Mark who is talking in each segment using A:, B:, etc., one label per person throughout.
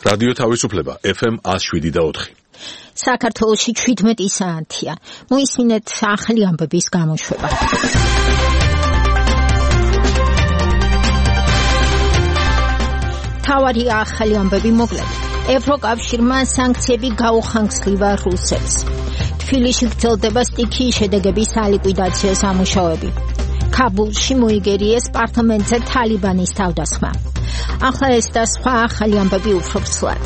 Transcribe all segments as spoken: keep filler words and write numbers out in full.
A: რადიო თავისუფლება ეფ ემ one oh seven point four.
B: საქართველოში seventeen საათია. მოისმინეთ ახალი ამბების გამოშვება. თავარი ახალი ამბები მოკლედ. ევროკავშირმა სანქციები გაუხანგრძლივა რუსეთს. თბილისში გრძელდება სტიქიის შედეგების სალიკვიდაციო სამუშაოები. ქაბულში მოიგერიეს პარლამენტზე თალიბანის თავდასხმა. ახლა ეს და სხვა ახალი ამბები უფრო ცვლად.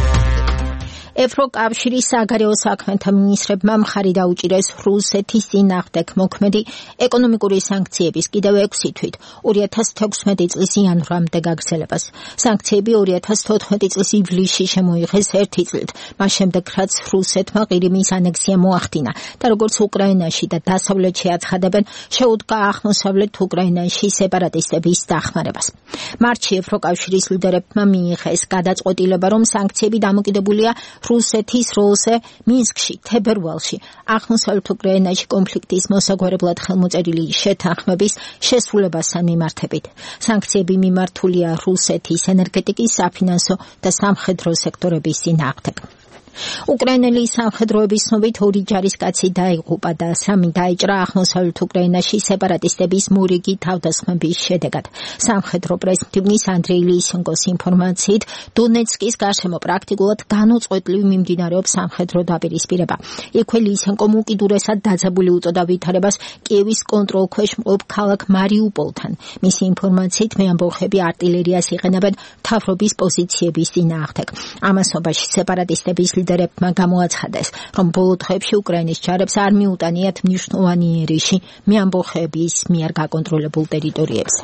B: ევროკავშირის საგარეო საქმეთა მინისტრებმა მხარი დაუჭირეს რუსეთის წინააღმდეგ მოქმედი ეკონომიკური სანქციების კიდევ ექვსი თვით two thousand sixteen წლის იანვრამდე გაგრძელებას. სანქციები two thousand fourteen წლის ივლისში შემოიღეს ერთი წლით, მას შემდეგ რაც რუსეთმა ყირიმის ანექსია მოახდინა და როგორც უკრაინაში და დასავლეთში აცხადებენ, შეუდგა აღმოსავლეთ უკრაინაში სეპარატისტების დახმარებას. მარტში ევროკავშირის ლიდერებმა მიიღეს გადაწყვეტილება, რომ სანქციები დამოკიდებულია რუსეთის როლზე მინსკში, თებერვალში, აღმოსავლეთ უკრაინაში კონფლიქტის მოსაგვარებლად ხელმოწერილი შეთანხმების შესრულებასთან მიმართებით. სანქციები მიმართულია რუსეთის ენერგეტიკის, საფინანსო და სამხედრო სექტორების წინააღმდეგ. უკრაინელი სამხედროების ცნობით ორი ჯარისკაცი დაიღუპა და სამი დაიჭრა აღმოსავლეთ უკრაინაში სეპარატისტების მორიგი თავდასხმების შედეგად. სამხედრო პრეზიდენტის ანდრეი ლისენკოს ინფორმაციით, დონეცკის გარშემო პრაქტიკულად განუწყვეტლივ მიმდინარეობს სამხედრო დაპირისპირება. იქვე ლისენკომ უკიდურესად დაძაბული უწოდა ვითარებას კიევის კონტროლქვეშ მყოფ ქალაქ მარიუპოლთან. მისი ინფორმაციით, მეამბოხები არტილერიას იყენებენ მთავრობის პოზიციების წინააღმდეგ. ამასობაში სეპარატისტების ლიდერებმა გამოაცხადეს, რომ ბოლო დღეებში უკრაინის ჯარებს არ მიუტანიათ მნიშვნელოვანი ერიში მეამბოხეების მიერ გაკონტროლებულ ტერიტორიებზე.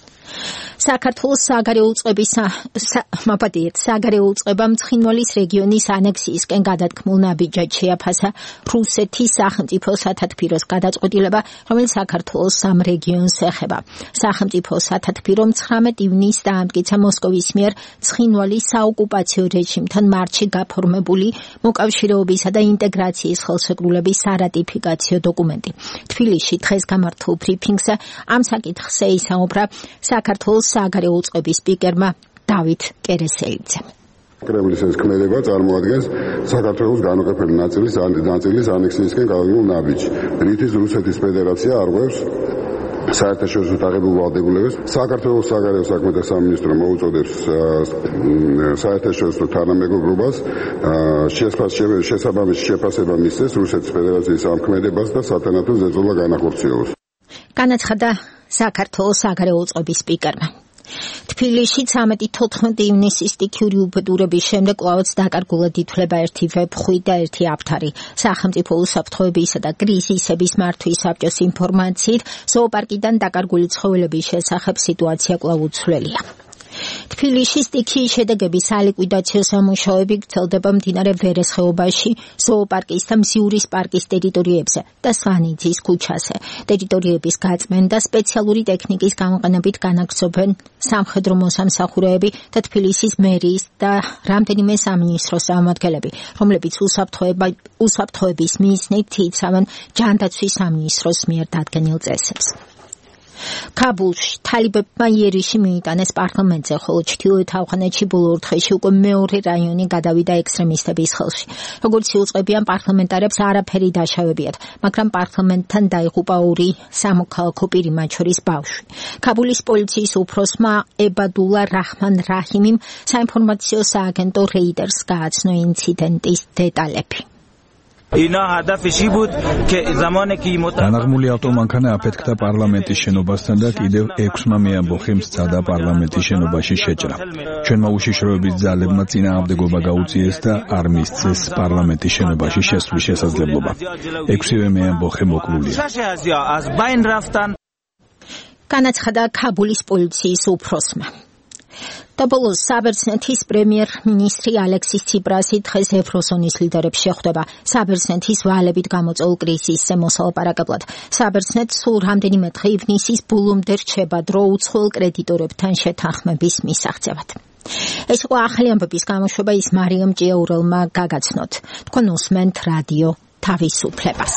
B: საქართველოს საგარეო უწყების მაპატიეთ საგარეო უწყებამ ცხინვალის რეგიონის ანექსიისკენ გადადგმულ ნაბიჯად შეაფასა რუსეთის სახელმწიფო სათათბიროს გადაწყვეტილება, რომელიც საქართველოს სამ რეგიონს ეხება. სახელმწიფო სათათბირომ ცხრამეტ ივნისს დაამტკიცა მოსკოვის მიერ ცხინვალის საოკუპაციო რეჟიმთან მარტში გაფორმებული მოკავშირეობისა და ინტეგრაციის ხელშეკრულების სარატიფიკაციო დოკუმენტი. თბილისში დღეს გამართულ ბრიფინგზე ამ საკითხზე ისაუბრა საქართველოს საგარეო უწყების სპიკერმა დავით კერესელიძემ.
C: კრემლის ეს ქმედება წარმოადგენს საქართველოს განუყოფელი ნაწილის ნაწილის ანექსიისკენ გადადგმულ ნაბიჯს, რითიც რუსეთის ფედერაცია არღვევს საერთაშორისო დაღებულ ვალდებულებას. საქართველოს საგარეო საქმეთა სამინისტრო მოუწოდებს საერთაშორისო თანამეგობრობას შესაბამისი შეფასება მისცეს რუსეთის ფედერაციის ამ ქმედებას და სათანადო ზეწოლა განახორციელოს.
B: განაცხადა საქართველოს საგარეო უწყების სპიკერმა. თბილისში thirteen-fourteen ივნისის სტიქიური უბედურების შემდეგ კვლავაც დაკარგულად ითვლება ერთი ვებხვი და ერთი აფთარი. სახელმწიფო უსაფრთხოებისა და კრიზისების მართვის საბჭოს ინფორმაციით, ზოოპარკიდან დაკარგული ცხოველების შესახებ სიტუაცია კვლავ უცვლელია. თბილისში სტიქიის შედეგების სალიკვიდაციო სამუშაოები გრძელდება მდინარე ვერეს ხეობაში, ზოოპარკის და მზიურის პარკის ტერიტორიებზე და სვანიძის ქუჩაზე. ტერიტორიების გაწმენდა სპეციალური ტექნიკის გამოყენებით განაგრძობენ სამხედრო მოსამსახურეები და თბილისის მერიის და რამდენიმე სამინისტროს წარმომადგენლები, რომლებიც უსაფრთხოების მიზნით იცავენ ჯანდაცვის სამინისტროს მიერ დადგენილ წესებს. ქაბულში თალიბებმა იერიში მიიტანეს პარლამენტზე, ხოლო ჩრდილოეთ ავღანეთში ბოლო ორ დღეში უკვე მეორე რაიონი გადავიდა ექსტრემისტების ხელში. როგორც იუწყებიან, პარლამენტარებს არაფერი დაშავებიათ, მაგრამ პარლამენტთან დაიღუპა ორი სამოქალაქო პირი, მათ შორის ბავშვი. ქაბულის პოლიციის უფროსმა ებადულა რაჰმან რაჰიმიმ საინფორმაციო სააგენტო რეიდერს გააცნო ინციდენტის დეტალები.
D: განაღმული ავტომანქანა აფეთქდა პარლამენტის შენობასთან და კიდევ ექვსმა მეამბოხემ სცადა პარლამენტის შენობაში შეჭრა. ჩვენმა უშიშროების ძალებმა წინააღმდეგობა გაუწიეს და არ მისცეს პარლამენტის შენობაში შესვლის შესაძლებლობა. ექვსივე მეამბოხე მოკლულია.
B: განაცხადა ქაბულის პოლიციის უფროსმა. და ბოლოს საბერძნეთის პრემიერ-მინისტრი ალექსის ციპრასი დღეს ევროზონის ლიდერებს შეხვდება საბერძნეთის ვალებით გამოწვეულ კრიზისზე მოსალაპარაკებლად. საბერძნეთს სულ რამდენიმე დღე ივნისის ბოლომდე რჩება დრო უცხოელ კრედიტორებთან შეთანხმების მისაღწევად. ეს იყო ახალი ამბების გამოშვება, ის მარიამ ჭიაურელმა გაგაცნოთ. თქვენ უსმენთ რადიო თავისუფლებას.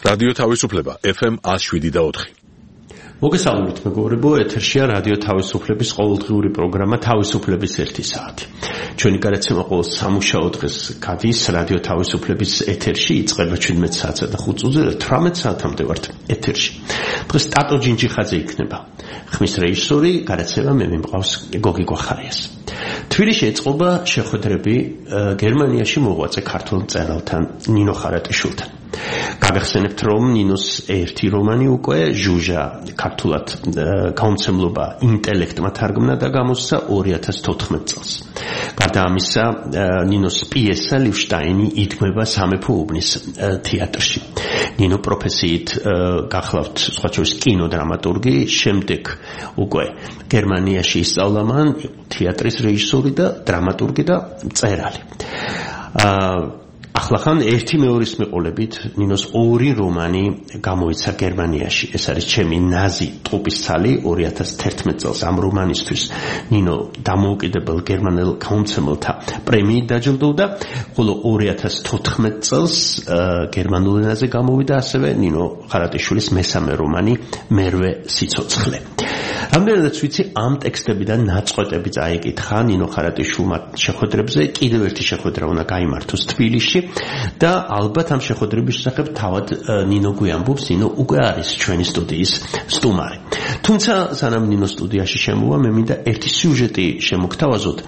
A: რადიო თავისუფლება ეფ ემ one oh seven point four.
E: მოგესალმებით მეგობრებო, ეთერშია რადიო თავისუფლების ყოველდღიური პროგრამა თავისუფლების ერთი საათი. ჩვენი გარეთმო ყოველ სამუშაო დღეს გადის რადიო თავისუფლების ეთერში, იწყება შვიდმეტ საათსა და ხუთ წუთზე და თვრამეტ საათამდე ვართ ეთერში. დღეს ტატო ჯინჯიხაძე იქნება ხმის რეჟისორი, გარეთმო მე მიმყავს გოგი გვახარიას. თბილისში ეწყობა შეხვედრები გერმანიაში მოღვაწე ქართულ მწერალთან ნინო ხარატიშვილთან. გაგახსენებთ რომ ნინოს ერთი რომანი უკვე ჟუჟა ქართულად გამომცემლობა ინტელექტმა თარგმნა და გამოსცა ორი ათას თოთხმეტ წელს. გარდა ამისა, ნინოს პიესა ლივშტაინი იდგმება სამეფო უბნის თეატრში. ნინო პროფესიით გახლავთ სხვა შორის კინოდრამატურგი, შემდეგ უკვე გერმანიაში ისწავლა მან თეატრის რეჟისორი და დრამატურგი და მწერალი. ახლახან ერთი მეორის მიყოლებით ნინოს ორი რომანი გამოიცა გერმანიაში. ეს არის ჩემი ნაზი ტყუპის ცალი ორი ათას თერთმეტ წელს. ამ რომანისთვის ნინო დამოუკიდებელ გერმანელ გამომცემელთა პრემიით დაჯილდოვდა, ხოლო ორი ათას თოთხმეტ წელს გერმანულ ენაზე გამოვიდა ასევე ნინო ხარატიშვილის მესამე რომანი მერვე სიცოცხლე. რამდენადაც ვიცი, ამ ტექსტებიდან ნაწყვეტები წაიკითხა ნინო ხარატიშვილმა შეხვედრებზე, კიდევ ერთი შეხვედრა უნდა გაიმართოს თბილისში და ალბათ ამ შეხვედრების შესახებ თავად ნინო გვიამბობს. ნინო უკვე არის ჩვენი სტუდიის სტუმარი. თუმცა სანამ ნინო სტუდიაში შემოვა, მე მინდა ერთი სიუჟეტი შემოგთავაზოთ.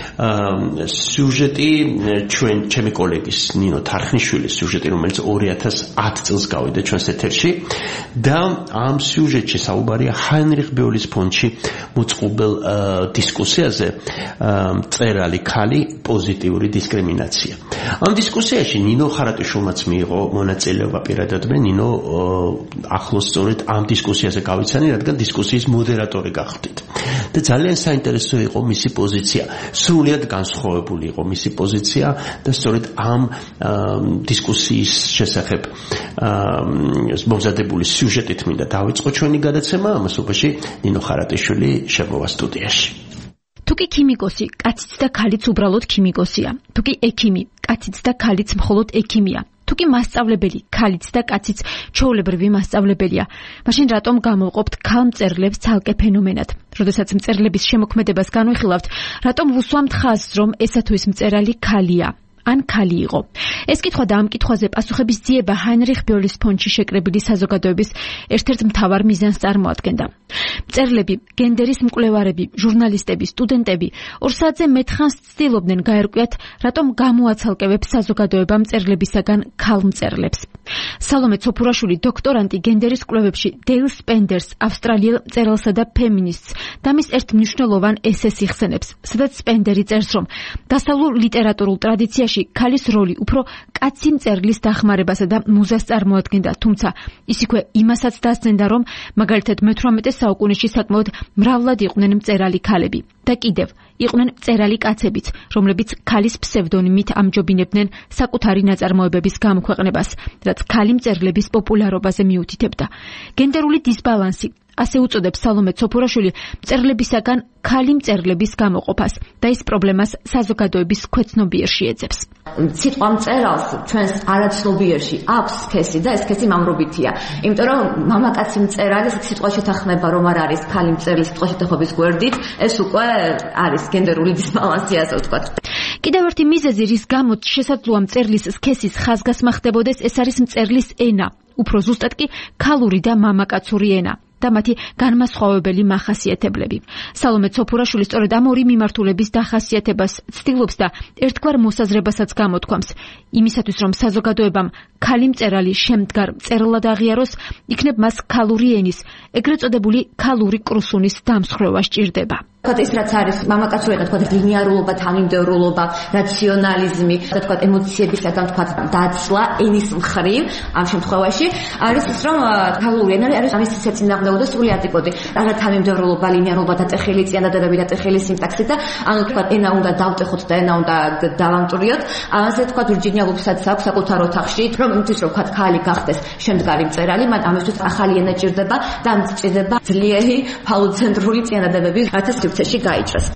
E: სიუჟეტი ჩვენ ჩემი კოლეგის ნინო თარხნიშვილის სიუჟეტი, რომელიც ორი ათას ათ წელს გავიდა ჩვენს ეთერში და ამ სიუჟეტში საუბარია ჰაინრიხ ბეოლის ფონდში მოწყობილ დისკუსიაზე მწერალი ქალი პოზიტიური დისკრიმინაცია. ამ დისკუსიაში ნინო ხარატიშვილმაც მიიღო მონაწილეობა პირადად მე ნინო ახლოს სწორედ ამ დისკუსიაზე გავიცანი, რადგან დისკუსიის მოდერატორი გახდით. და ძალიან საინტერესო იყო მისი პოზიცია. სრულიად განსხვავებული იყო მისი პოზიცია და სწორედ ამ დისკუსიის შესახებ მომზადებული სიუჟეტით მინდა დავიწყო ჩვენი გადაცემა. ამასობაში ნინო ხარატიშვილი შემოვა სტუდიაში.
F: თუკი ქიმიკოსი, კაციც და ქალიც უბრალოდ ქიმიკოსია. თუკი ექიმი, კაციც და ქალიც მხოლოდ ექიმია. თუკი მასწავლებელი, ქალიც და კაციც ჩვეულებრივი მასწავლებელია. მაშინ რატომ გამოვყოფთ ქალმწერლებს ცალკე ფენომენად? როდესაც მწერლების შემოქმედებას განვიხილავთ, რატომ ვუსვამთ ხაზს, რომ ესა თუ ის მწერალი ქალია? ან ქალი იყო. ეს კითხვა და ამ კითხვაზე პასუხების ძიება ჰაინრიხ ბეოლის ფონდში შეკრებილი საზოგადოების ერთ-ერთ მთავარ მიზანს წარმოადგენდა. მწერლები, გენდერის მკვლევარები, ჟურნალისტები, სტუდენტები ორ საათზე მეტხანს ცდილობდნენ გაერკვიათ, რატომ გამოაცალკევებს საზოგადოება მწერლებისაგან ქალმწერლებს. სალომე ცოფურაშვილი, დოქტორანტი გენდერის კვლევებში დეილ სპენდერს, ავსტრალიელ მწერალსა და ფემინისტს და მის ერთ მნიშვნელოვან ესეს იხსენებს, სადაც სპენდერი წერს, რომ დასავლურ ლიტერატურულ ტრადიციაში ქალის როლი უფრო კაცი მწერლის დახმარებასა და მუზას წარმოადგენდა, თუმცა ის იქვე იმასაც დასცენდა, რომ მაგალითად მეთვრამეტე საუკუნეში საკმაოდ მრავლად იყვნენ მწერალი ქალები და კიდევ იყვნენ მწერალი კაცებიც, რომლებიც ქალის ფსევდონიმით ამჯობინებდნენ საკუთარი ნაწარმოებების გამოქვეყნებას, რაც ქალი მწერლების პოპულარობაზე მიუთითებდა. გენდერული დისბალანსი, ასე უწოდებს სალომე ცოფურაშვილი, მწერლებისაგან ქალი მწერლების გამოყოფას და ის პრობლემას საზოგადოების ქვეცნობიერში ეძებს.
G: სიტყვა მწერალს ჩვენს არაცნობიერში აქვს სქესი და ეს სქესი მამრობითია. იმიტომ რომ მამაკაცი მწერალი სიტყვა შეთანხმება რომ არ არის ქალი მწერლის სიტყვა შეთანხმების გვერდით, ეს უკვე არის გენდერული დისბალანსი, ასე ვთქვათ.
F: კიდევ ერთი მიზეზი, რის გამოც შესაძლოა მწერლის სქესის ხაზგასმა ხდებოდეს, ეს არის მწერლის ენა, უფრო ზუსტად კი ქალური და მამაკაცური ენა და მათი განმასხვავებელი მახასიათებლები. სალომე ცოფურაშვილი სწორედ ამ ორი მიმართულების დახასიათებას ცდილობს და ერთგვარ მოსაზრებასაც გამოთქვამს. იმისათვის, რომ საზოგადოებამ ქალი მწერალი შემდგარ მწერლად აღიაროს, იქნებ მას ქალური ენის, ეგრეთ წოდებული ქალური კრუსუნის დამსხვრევა სჭირდება.
G: თქვათ ის რაც არის მამაკაცური, თქვათ ლინიარულობა, თანმიმდევრულობა, რაციონალიზმი, თქვათ ემოციებისა და თქვათ დაცლა ენის მხრივ, ამ შემთხვევაში არის ის, რომ ქალური ენა არის ამის სეცინაღმდეგო და სრული ანტიპოდი. რა თანმიმდევრულობა, ლინიარულობა, დაწეხილი წინადადებები, დაწეხილი სინტაქსი და ანუ თქვათ ენა უნდა დავტეხოთ და ენა უნდა დავამტვრიოთ. ამაზე თქვათ ვირჯინია ვულფსაც აქვს საკუთარ ოთახში, რომ იმისთვის რომ თქვათ ქალი გახდეს შემდგარი მწერალი, მან ამისთვის ახალი ენა ჭირდება და ამ ჭირდება ძლიერი ფალოცენტრული წინადადებები, რათა სივრცეში გაიჭრას.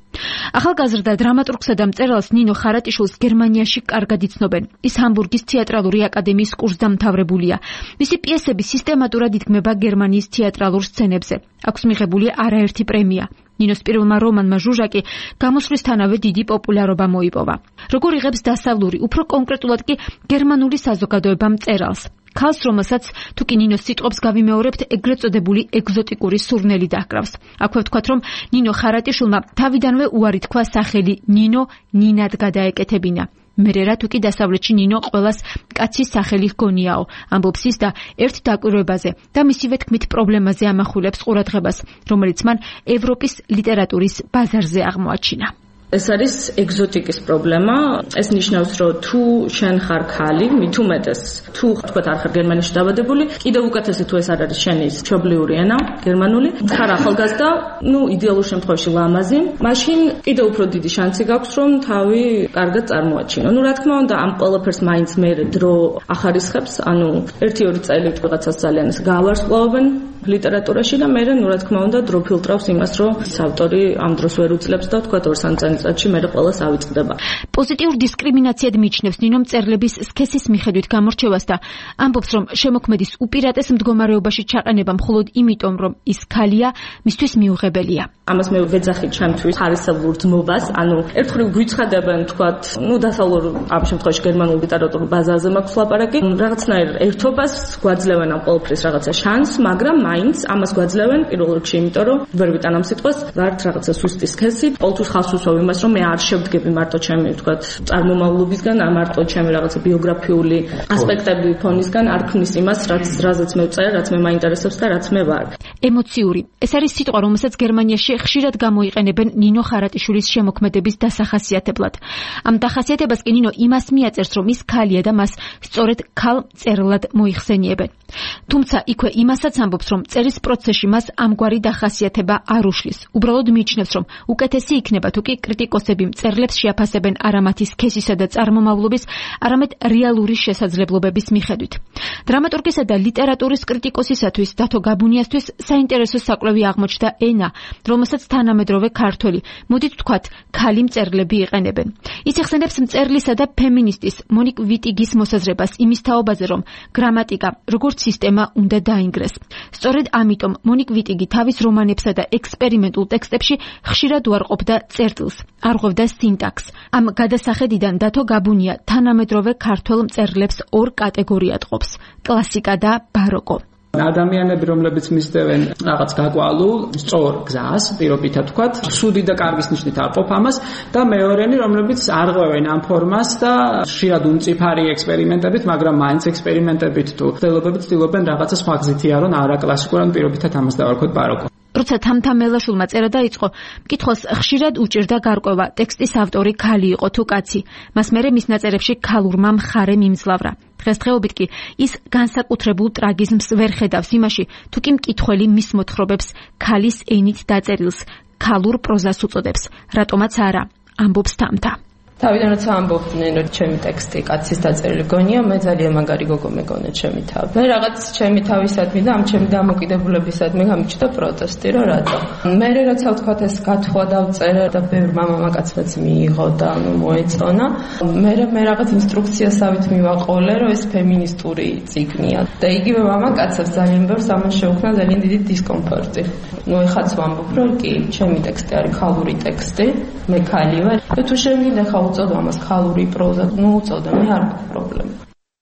F: ახალგაზრდა დრამატურგსა და მწერალს ნინო ხარატიშვილს გერმანიაში კარგად იცნობენ. ის ჰამბურგის თეატრალური აკადემიის კურსდამთავრებულია. მისი პიესები სისტემატურად იდგმება გერმანიის თეატრალურ სცენებზე. აქვს მიღებული არაერთი პრემია. ნინოს პირველმა რომანმა ჟუჟაკი გამოსვლისთანავე დიდი პოპულარობა მოიპოვა. როგორ იღებს დასავლური, უფრო კონკრეტულად კი გერმანული საზოგადოება მწერალს? ქალს, რომელსაც თუ კი ნინოს სიტყვებს გავიმეორებთ, ეგრეთ წოდებული ეგზოტიკური სურნელი დაჰკრავს. აქვე ვთქვათ, რომ ნინო ხარატიშვილმა თავიდანვე უარი თქვა სახელი ნინო ნინად გადაეკეთებინა. მერერა თუ კი დასავლეთში ნინო ყველას კაცის სახელი ჰგონიაო, ამბობს ის და ერთ დაკვირვებაზე და მისივე თქმით პრობლემაზე ამახვილებს ყურადღებას, რომელიც მან ევროპის ლიტერატურის ბაზარზე აღმოაჩინა.
H: ეს არის ეგზოტიკის პრობლემა. ეს ნიშნავს, რომ თუ შენ ხარ ქალი, მით უმეტეს თუ თქვათ არ ხარ გერმანიაში დაბადებული, კიდევ უკეთესი თუ ეს არ არის შენი მშობლიური ენა, გერმანული, ხარ ახალგაზრდა, ну, იდეალურ შემთხვევაში ლამაზი, მაშინ კიდევ უფრო დიდი შანსი გაქვს, რომ თავი კარგად წარმოაჩინო. ну, რა თქმა უნდა, ამ ყველაფერს მაინც მე დრო ახარისხებს, ანუ ერთი ორი წელი ვიღაცას ძალიან ეს გავარსკვლავებენ ლიტერატურაში და მე ნუ რა თქმა უნდა დრო ფილტრავს იმას, რომ ავტორი ამ დროს ვერ უძლებს და თქვათ ორ სამ წელიწადში მე ყველას ავიწყდება.
F: პოზიტიურ დისკრიმინაციად მიჩნევს ნინო მწერლების სქესის მიხედვით გამორჩევას და ამბობს, რომ შემოქმედის უპირატეს მდგომარეობაში ჩაყენება მხოლოდ იმიტომ, რომ ის ქალია, მისთვის მიუღებელია.
H: ამას მე ვეძახი ჩემთვის ხარისხებურ ძმობას, ანუ ერთხელ გვიცხადებენ თქვათ, ну დასავლურ ამ შემთხვევაში გერმანულ ლიტერატურულ ბაზარზე მაქვს ლაპარაკი, რაღაცნაირ ერთობას გვაძლევენ ამ ყველაფრის რაღაცა შანსს, მაგრამ მაინც ამას გვაძლევენ პირველ რიგში, იმიტომ რომ ვერ ვიტან ამ სიტყვას, ვართ რაღაცა სუსტი სქესი, ყოველთვის ხალხს უსვავ იმას, რომ მე არ შევდგები მარტო ჩემი თქვათ წარმომავლობისგან, არ მარტო ჩემი რაღაცა ბიოგრაფიული ასპექტები ფონისგან, არ ქმნის იმას, რაც რაზეც მე ვწერ, რაც მე მაინტერესებს და რაც მე ვარ.
F: ემოციური. ეს არის სიტყვა, რომელსაც გერმანიაში ხშირად გამოიყენებენ ნინო ხარატიშვილის შემოქმედების დასახასიათებლად. ამ დახასიათებას კი ნინო იმას მიაწერს, რომ ის ქალია და მას სწორედ ქალ მწერლად მოიხსენიებენ. თუმცა იქვე იმასაც ამბობს, რომ წერის პროცესში მას ამგვარი დახასიათება არ უშლის. უბრალოდ მიიჩნევს, რომ უკეთესი იქნება თუ კი კრიტიკოსები მწერლებს შეაფასებენ არა მათი სქესისა და წარმომავლობის, არამედ რეალური შესაძლებლობების მიხედვით. დრამატურგისა და ლიტერატურის კრიტიკოსისათვის დათო გაბუნიასთვის საინტერესო საკვლევი აღმოჩნდა ენა, რომელსაც თანამედროვე ქართველი, მოდით ვთქვათ, ქალი მწერლები იყენებენ. ის იხსენებს მწერლისა და ფემინისტის მონიკ ვიტიგის მოსაზრებას იმის თაობაზე, რომ გრამატიკა როგორც სისტემა უნდა დაინგრეს. სწორედ ამიტომ მონიკ ვიტიგი თავის რომანებსა და ექსპერიმენტულ ტექსტებში ხშირად უარყოფდა წერტილს, არღვევდა სინტაქსს. ამ გადასახედიდან დათო გაბუნია თანამედროვე ქართველ მწერლებს ორ კატეგორიად ყოფს: კლასიკა და ბაროკო.
I: ადამიანები, რომლებიც მისდევენ რაღაც გაკვალულ, სწორ გზას, პირობითად ვთქვათ, სუდი და კარგის ნიშნით არ ყოფ ამას და მეორენი, რომლებიც არღვევენ ამ ფორმას და ხშირად უმწიფარი ექსპერიმენტებით, მაგრამ მაინც ექსპერიმენტებით თუ ცდილობებით ცდილობენ რაღაცა სხვა გზით იარონ, არა კლასიკურ, ან პირობითად ამას დავარქვათ ბაროკო.
F: როცა თამთამელაშვილმა წერა დაიწყო, მკითხველს ხშირად უჭირდა გარკვევა, ტექსტის ავტორი ქალი იყო თუ კაცი. მას მერე მის ნაწერებში ქალურმა მხარე მიმძლავრა. დღესდღეობით კი ის განსაკუთრებულ ტრაგიზმს ვერ ხედავს იმაში, თუ კი მკითხველი მის მოთხრობებს ქალის ენით დაწერილს, ქალურ პროზას უწოდებს, რატომაც არა, ამბობს თამთა.
H: თავიდან როცა ამბობდნენ, რომ ჩემი ტექსტი კაცის დაწერილი გონია, მე ძალიან მაგარი გოგო მეგონა ჩემი თავი. მე რაღაც ჩემი თავისადმი და ამ ჩემი დამოკიდებულებისადმი გამიჩნდა პროტესტი, რომ რატო. მე როცა ვთქვათ ეს გათხოვა დავწერე და ბევრ მამაკაცმაც მიიღო და ანუ მოეწონა. მე მე რაღაც ინსტრუქციასავით მივაყოლე, რომ ეს ფემინისტური წიგნია. და იგივე მამაკაცებს ძალიან ბევრს ამან შეუქმნა ძალიან დიდი დისკომფორტი. ნუ ეხაც ვამბობ, რომ კი, ჩემი ტექსტი არის ქალური ტექსტი, მე ქალი ვარ. და თუ შემიძლია ხა უწოდო ამას ქალური პროზა, ნუ უწოდო, მე არ მაქვს პრობლემა.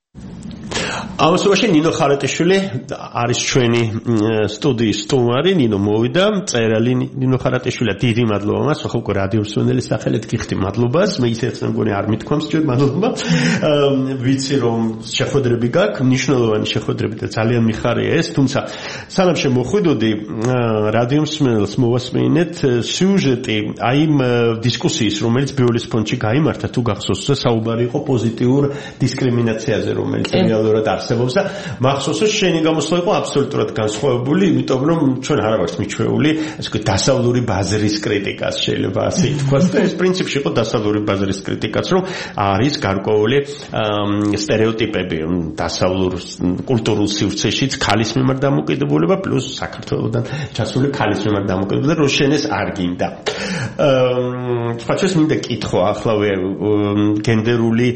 E: ამასობაში ნინო ხარატიშვილი არის ჩვენი სტუდიის სტუმარი, ნინო მოვიდა, მწერალი ნინო ხარატიშვილი, დიდი მადლობა მას, ხო ხო რადიო მსმენელის სახელით გიხდი მადლობას, მე ისეც მგონი არ მithქვამს ჯერ მადლობა. ვიცი რომ შეხვედრები გაქვს, მნიშვნელოვანი შეხვედრები და ძალიან მიხარია ეს, თუმცა სანამ შემოხვიდოდი რადიო მსმენელს მოვასმინეთ სიუჟეტი აი იმ დისკუსიის, რომელიც ბიოლის ფონდში გაიმართა, თუ გახსოვს, საუბარი იყო პოზიტიურ დისკრიმინაციაზე, რომელიც რეალურად არსებობს და მახსოვს რომ შენი გამოსვლა იყო აბსოლუტურად განსხვავებული, იმიტომ რომ ჩვენ არ ვართ მიჩვეული, ასე ვთქვათ, დასავლური ბაზრის კრიტიკას შეიძლება ასე ითქვას და ეს პრინციპში იყო დასავლური ბაზრის კრიტიკაც, რომ არის გარკვეული სტერეოტიპები დასავლურ კულტურულ სივრცეშიც ქალის მიმართ დამოკიდებულება პლუს საქართველოსთან ჩასული ქალის მიმართ დამოკიდებულება, რომ შენეს არ გინდა. სხვაჩვენს მინდა კითხვა ახლავე გენდერული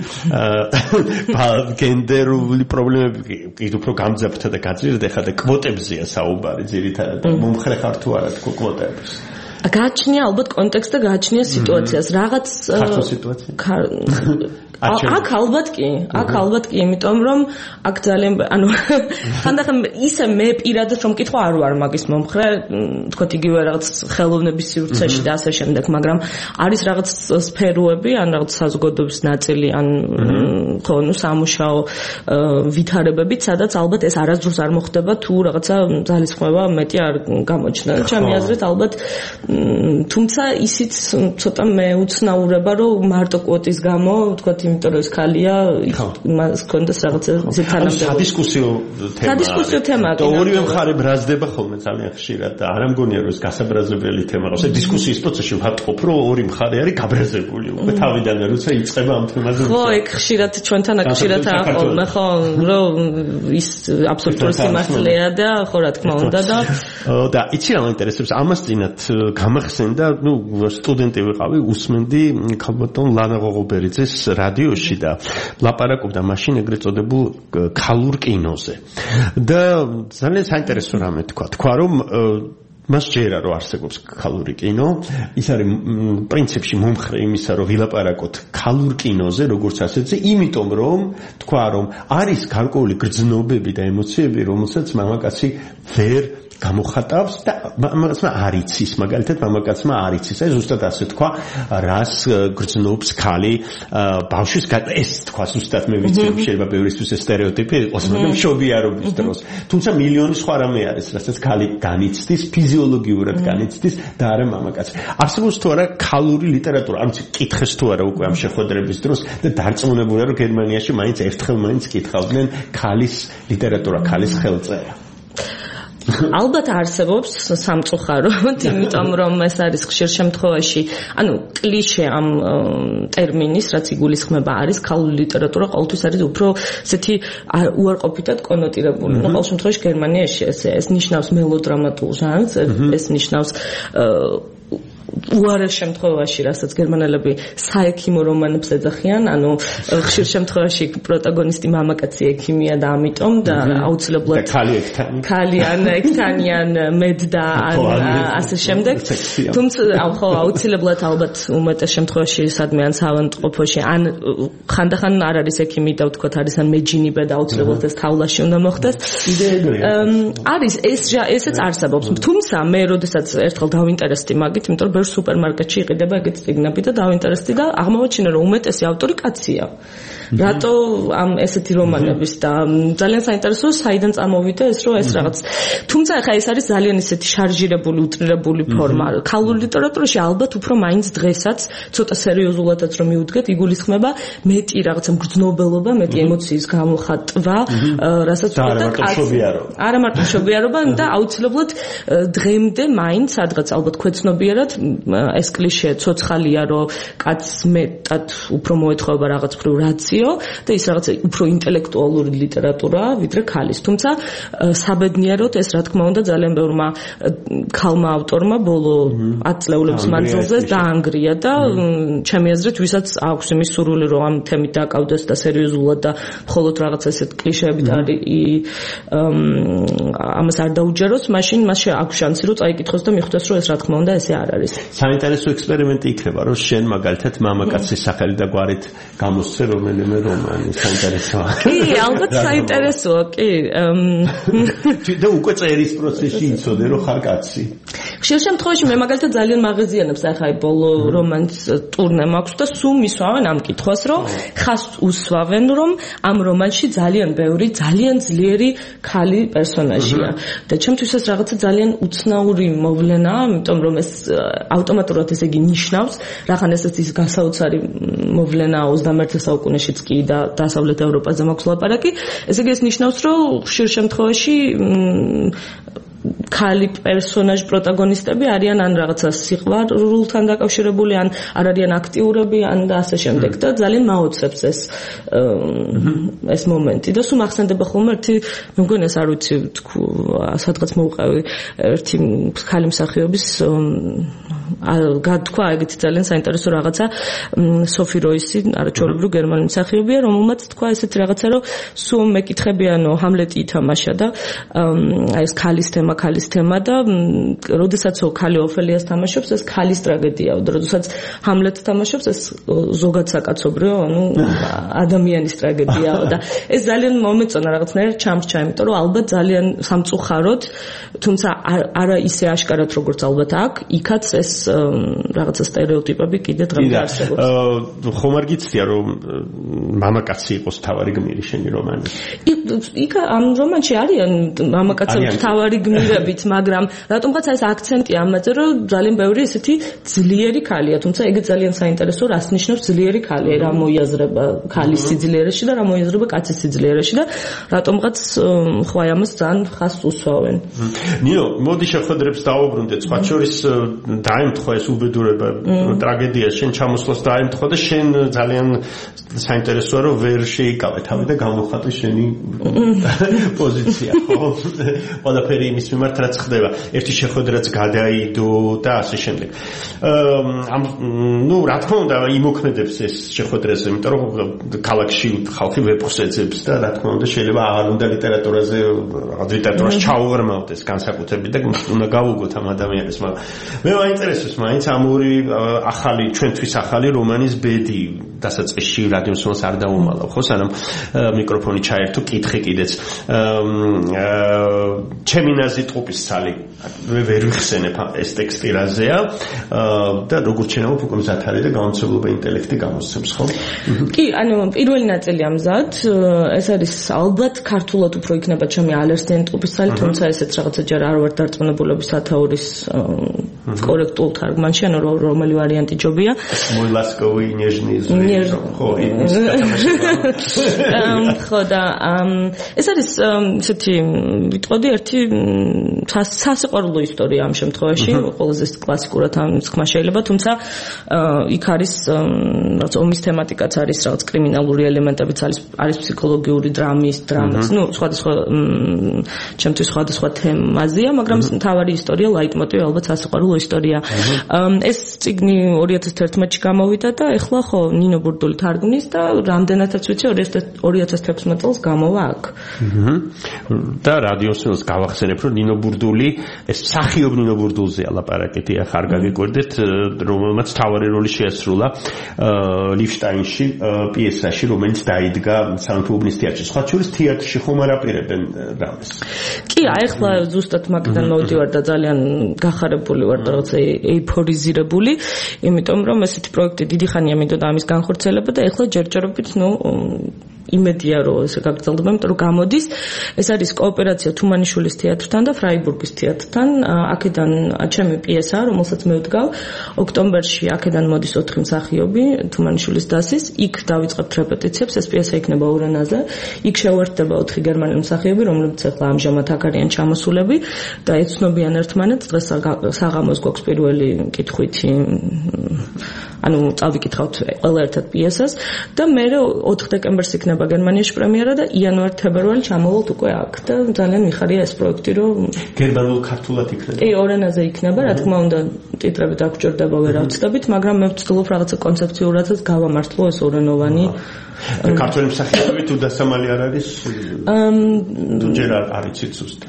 E: გენდერული პრობლემები კიდევ უფრო გამძაფრდა და გაძლიერდა ხა და კვოტებზეა საუბარი ძირითადად მომხრე ხარ თუ არა თქო კვოტებს
H: გააჩნია ალბათ კონტექსტი და გააჩნია სიტუაციას რაღაც
E: ქართულ სიტუაცია
H: აქ ალბათ კი აქ ალბათ კი იმიტომ რომ აქ ძალიან ანუ ხანდახან ისე მე პირადად რომ კითხვა არ ვარ მაგის მომხრე თქოთ იგივე რაღაც ხელოვნების სივრცეში და ასე შემდეგ მაგრამ არის რაღაც სფეროები ან რაღაც საზოგადოების ნაწილი ან ხო ნუ სამუშაო ვითარებებით სადაც ალბათ ეს არასდროს არ მოხდება თუ რაღაცა ძალისხმევა მეტი არ გამოჩნდა ჩემი აზრით ალბათ თუმცა ისიც ცოტა მეუცნაურება რომ მარტო კვოტის გამო თქოთ იმიტომ რომ ეს ქალია მას კონდეს რაღაცა ისე თანამდებობა
E: სადისკუსიო თემა
H: სადისკუსიო თემაა
E: და ორივე მხარე ბრაზდება ხოლმე ძალიან ხშირად და არ ამგონია რომ ეს გასაბრაზებელი თემაა ეს დისკუსიის პროცესში ვატყობ რომ ორი მხარე არის გაბრაზებული უკვე თავიდანვე როცა იწყება ამ თემაზე
H: ხო ეგ ხშირად ჩვენთან აქ ხშირად აყოლმე ხო რომ ის აბსოლუტური სიმართლეა და ხო რა თქმა უნდა და
E: და იცი რა მაინტერესებს ამას წინათ გამახსენდა ნუ სტუდენტი ვიყავი უსმენდი ქალბატონ ლანა ღოღობერიძის რადიოში და ლაპარაკობდა მაშინ ეგრეთ წოდებულ ქალურ კინოზე და ძალიან საინტერესო რამე თქვა თქვა რომ მას ჯერა რომ არსებობს ქალური კინო ის არის პრინციპში მომხრე იმისა რომ ვილაპარაკოთ ქალურ კინოზე როგორც ასეთზე იმიტომ რომ თქვა რომ არის გარკვეული გრძნობები და ემოციები რომელსაც მამაკაცი ვერ გამოხატავს და მამაკაცმა არ იცის მაგალითად მამაკაცმა არ იცის აი ზუსტად ასე თქვა რას გრძნობს ქალი ბავშვის ეს თქვა ზუსტად მე ვიცი რომ შეიძლება ბევრისთვის ეს სტერეოტიპი იყოს მაგრამ მშობიარობის დროს თუმცა მილიონი სხვა რამე არის რასაც ქალი განიცდის ფიზიოლოგიურად განიცდის და არა მამაკაცი არსებობს თუ არა ქალური ლიტერატურა არ ვიცი კითხეს თუ არა უკვე ამ შეხვედრების დროს და დარწმუნებულია რომ გერმანიაში მაინც ერთხელ მაინც კითხავდნენ ქალის ლიტერატურა ქალის ხელწერა
H: ალბათ არსებობს სამწუხაროდ, იმიტომ რომ ეს არის ხშირ შემთხვევაში, ანუ კლიშე ამ ტერმინის, რაც იგულისხმება არის ქალური ლიტერატურა ყოველთვის არის უფრო ესეთი უარყოფითად კონოტირებული. ნუ ყოველ შემთხვევაში გერმანიაში ეს ეს ნიშნავს მელოდრამატულ ჟანრს, ეს ნიშნავს უარეს შემთხვევაში, რასაც გერმანელები საექიმო რომანებს ეძახიან, ანუ ხშირ შემთხვევაში პროტაგონისტი მამაკაცი ექიმია და ამიტომ და აუცილებლად ქალი ან ექთანიან მედ და ასე შემდეგ. თუმცა ხო აუცილებლად ალბათ უმეტეს შემთხვევაში სადმე ან საავადმყოფოში ან ხანდახან არ არის ექიმი და ვთქვათ არის ან მეჯინიბე და აუცილებლად ეს თავლაში უნდა მოხდეს. არის ეს ესეც არსებობს. თუმცა მე როდესაც ერთხელ დავინტერესდი მაგით, იმიტომ რომ სუპერმარკეტში იყიდება ეგეთი წიგნები და დავინტერესდი და აღმოჩინა რომ უმეტესი ავტორი კაცია. რატო ამ ესეთი რომანების და ძალიან საინტერესოა საიდან წარმოვიდა ეს რომ ეს რაღაც თუმცა ხა ეს არის ძალიან ისეთი შარჟირებული უტრირებული ფორმა. ქალურ ლიტერატურაში ალბათ უფრო მაინც დღესაც ცოტა სერიოზულადაც რომ მიუდგეთ იგულისხმება მეტი რაღაცა მგრძნობელობა, მეტი ემოციის გამოხატვა, რასაც
E: და
H: არა მარტო მშობიარობა და აუცილებლად დღემდე მაინც სადღაც ალბათ ქვეცნობიერად ეს კლიშე ცოცხალია რომ კაცს მეტად უფრო მოეთხოვება რაღაც ფრო რაციო და ის რაღაც უფრო ინტელექტუალური ლიტერატურა ვიდრე ქალის. თუმცა საბედნიეროდ ეს რა თქმა უნდა ძალიან ბევრმა ქალმა ავტორმა ბოლო ათ წლეულების მანძილზე დაანგრია და ჩემი აზრით ვისაც აქვს იმის სურვილი რომ ამ თემით დაკავდეს და სერიოზულად და მხოლოდ რაღაც ესეთ კლიშეებით არის ამას არ დაუჯეროს, მაშინ მას აქვს შანსი რომ წაიკითხოს და მიხვდეს რომ ეს რა თქმა უნდა ესე არ არის.
E: საინტერესო ექსპერიმენტი იქნება რომ შენ მაგალითად მამაკაცის სახელი და გვარით გამოსცე რომელიმე რომანი საინტერესოა.
H: კი, ალბათ საინტერესოა, კი.
E: და უკვე წერის პროცესში იცოდე რომ ხარ კაცი.
H: ხშირ შემთხვევაში მე მაგალითად ძალიან მაღაზიანებს ახლა აი ბოლო რომანს ტურნე მაქვს და სულ მისვავენ ამ კითხვას, რომ ხას უსვავენ, რომ ამ რომანში ძალიან ბევრი, ძალიან ძლიერი ქალი პერსონაჟია. და ჩემთვის ეს რაღაცა ძალიან უცნაური მოვლენაა, იმიტომ რომ ეს ავტომატურად ესე იგი ნიშნავს, რახან ესეც ის გასაოცარი მოვლენაა ოცდამეერთე საუკუნეშიც კი და დასავლეთ ევროპაზე მაქვს ლაპარაკი. ესე იგი ეს ნიშნავს, რომ ხშირ შემთხვევაში ქალი პერსონაჟ პროტაგონისტები არიან ან რაღაცა სიყვარულთან დაკავშირებული, ან არ არიან აქტიურები, ან და ასე შემდეგ და ძალიან მაოცებს ეს ეს მომენტი და სულ მახსენდება ხოლმე ერთი, მე მგონი ეს არ ვიცი სადღაც მოვყავი ერთი ქალი მსახიობის გათქვა ეგეთი ძალიან საინტერესო რაღაცა, სოფი როისი, არაჩვეულებრივი გერმანული მსახიობია, რომელმაც თქვა ესეთი რაღაცა, რომ სულ მეკითხებიანო ჰამლეტი ითამაშა და აი ეს ქალის თემა ქალის თემა და როდესაც ქალი ოფელიას თამაშობს ეს ქალის ტრაგედიაა და როდესაც ჰამლეტს თამაშობს ეს ზოგად საკაცობრიო ანუ ადამიანის ტრაგედიაა და ეს ძალიან მომეწონა რაღაცნაირად ჩამრჩა, იმიტომ რომ ალბათ ძალიან სამწუხაროდ, თუმცა არა ისე აშკარად როგორც ალბათ აქ, იქაც ეს რაღაცა სტერეოტიპები კიდე დღემდე არსებობს.
E: ხომ არ გიცდია რომ მამაკაცი იყოს თავარი გმირი შენი რომანი?
H: იქ ამ რომანში არიან მამაკაცები თავარი გმირებით, მაგრამ რატომღაც ეს აქცენტი ამაზე, რომ ძალიან ბევრი ესეთი ძლიერი ქალია, თუმცა ეგ ძალიან საინტერესო, რას ნიშნავს ძლიერი ქალი, რა მოიაზრება ქალის სიძლიერეში და რა მოიაზრება კაცის სიძლიერეში და რატომღაც ხო აი ამას ძალიან ხას უსვავენ.
E: ნინო, მოდი შეხვედრებს დავუბრუნდეთ, სხვა შორის დაემთხვა ეს უბედურება, ტრაგედია შენ ჩამოსვლას დაემთხვა და შენ ძალიან საინტერესოა, რომ ვერ შეიკავე თავი და გამოხატე შენი პოზიცია, ხო? ყველაფერი იმის მიმართ რაც ხდება. ერთი შეხვედრაც გადაიდო და ასე შემდეგ. ამ ნუ რა თქმა უნდა იმოქმედებს ეს შეხვედრაზე, იმიტომ რომ ქალაქში ხალხი ვეფხს ეძებს და რა თქმა უნდა შეიძლება აღარ უნდა ლიტერატურაზე, რაღაც ლიტერატურას ჩაუღრმავდეს განსაკუთრებით და უნდა გავუგოთ ამ ადამიანებს, მაგრამ მე მაინტერესებს მაინც ამ ორი ახალი ჩვენთვის ახალი რომანის ბედი დასაწყისში რადიოსმოს არ დავუმალავ, ხო, სანამ მიკროფონი ჩაერთო, კითხე კიდეც. ჩემი ნაზი ტყუპის ცალი მე ვერ ვიხსენებ ეს ტექსტი რაზეა და როგორც შენაო უკვე მზად არის და გამოცემლობა ინტელექტი გამოსცემს, ხო?
H: კი, ანუ პირველი ნაწილი ამზად, ეს არის ალბათ ქართულად უფრო იქნება ჩემი ალერსიანი ტყუპის ცალი, თუმცა ესეც რაღაცა ჯერ არ ვარ დარწმუნებულების სათაურის კორექტულ თარგმანში, ანუ რომელი ვარიანტი ჯობია.
E: Мой ласковый нежный зверь. ხო, ის
H: ხო და ეს არის ისეთი ვიტყოდი ერთი სასიყვარულო ისტორია ამ შემთხვევაში, ყველაზე კლასიკურად ამ თქმა შეიძლება, თუმცა იქ არის რაღაც ომის თემატიკაც არის, რაღაც კრიმინალური ელემენტებიც არის, არის ფსიქოლოგიური დრამის, დრამის, ну, სხვადასხვა ჩემთვის სხვადასხვა თემაზეა, მაგრამ მთავარი ისტორია, ლაიტმოტივი ალბათ სასიყვარულო ისტორია. ეს წიგნი ორი ათას თერთმეტში გამოვიდა და ეხლა ხო ნინო ბურდული თარგმნის და რამდენადაც ვიცი ორი ათას თექვსმეტ წელს გამოვა აქ.
E: და რადიოსმელს გავახსენებ, რომ ნინო ბურდული, ეს მსახიობ ნინო ბურდულზე ალაპარაკეთი, ახლა არ გაგიკვირდეთ, რომელმაც თავარი როლი შეასრულა ლიფშტაინში პიესაში, რომელიც დაიდგა სამეფო თეატრში. სხვა შორის თეატრში ხომ არ აპირებენ რამეს.
H: კი, აი ახლა ზუსტად მაგიდან მოვდივარ და ძალიან გახარებული ვარ და რაღაცა ეიფორიზირებული, იმიტომ რომ ესეთი პროექტი დიდი ხანია მინდოდა ამის განხორციელება და ეხლა ჯერჯერობით, ნუ იმედია რომ ესე გაგრძელდება, იმიტომ რომ გამოდის. ეს არის კოოპერაცია თუმანიშვილის თეატრთან და ფრაიბურგის თეატრთან. აქედან ჩემი პიესა, რომელსაც მე ვდგავ, ოქტომბერში აქედან მოდის ოთხი მსახიობი თუმანიშვილის დასის. იქ დავიწყებთ რეპეტიციებს, ეს პიესა იქნება ორ ენაზე. იქ შევერთდება ოთხი გერმანელი მსახიობი, რომლებიც ახლა ამჟამად აქ არიან ჩამოსულები და ეცნობიან ერთმანეთს. დღეს საღამოს გვაქვს პირველი კითხვითი, ანუ წავიკითხავთ ყველა ერთად პიესას და მე ოთხ დეკემბერს იქნება გერმანიაში პრემიერა და იანვარ-თებერვალი ჩამოვალთ უკვე აქ და ძალიან მიხარია ეს პროექტი, რომ
E: გერმანულ ქართულად იქნება.
H: კი, ორ ენაზე იქნება, რა თქმა უნდა, ტიტრები დაგჭირდება ვერ ავწდებით, მაგრამ მე ვცდილობ რაღაცა კონცეფციურადაც გავამართლო ეს ორენოვანი.
E: ქართველი მსახიობები თუ დასამალი არ არის? თუ ჯერ არ იცით ზუსტად.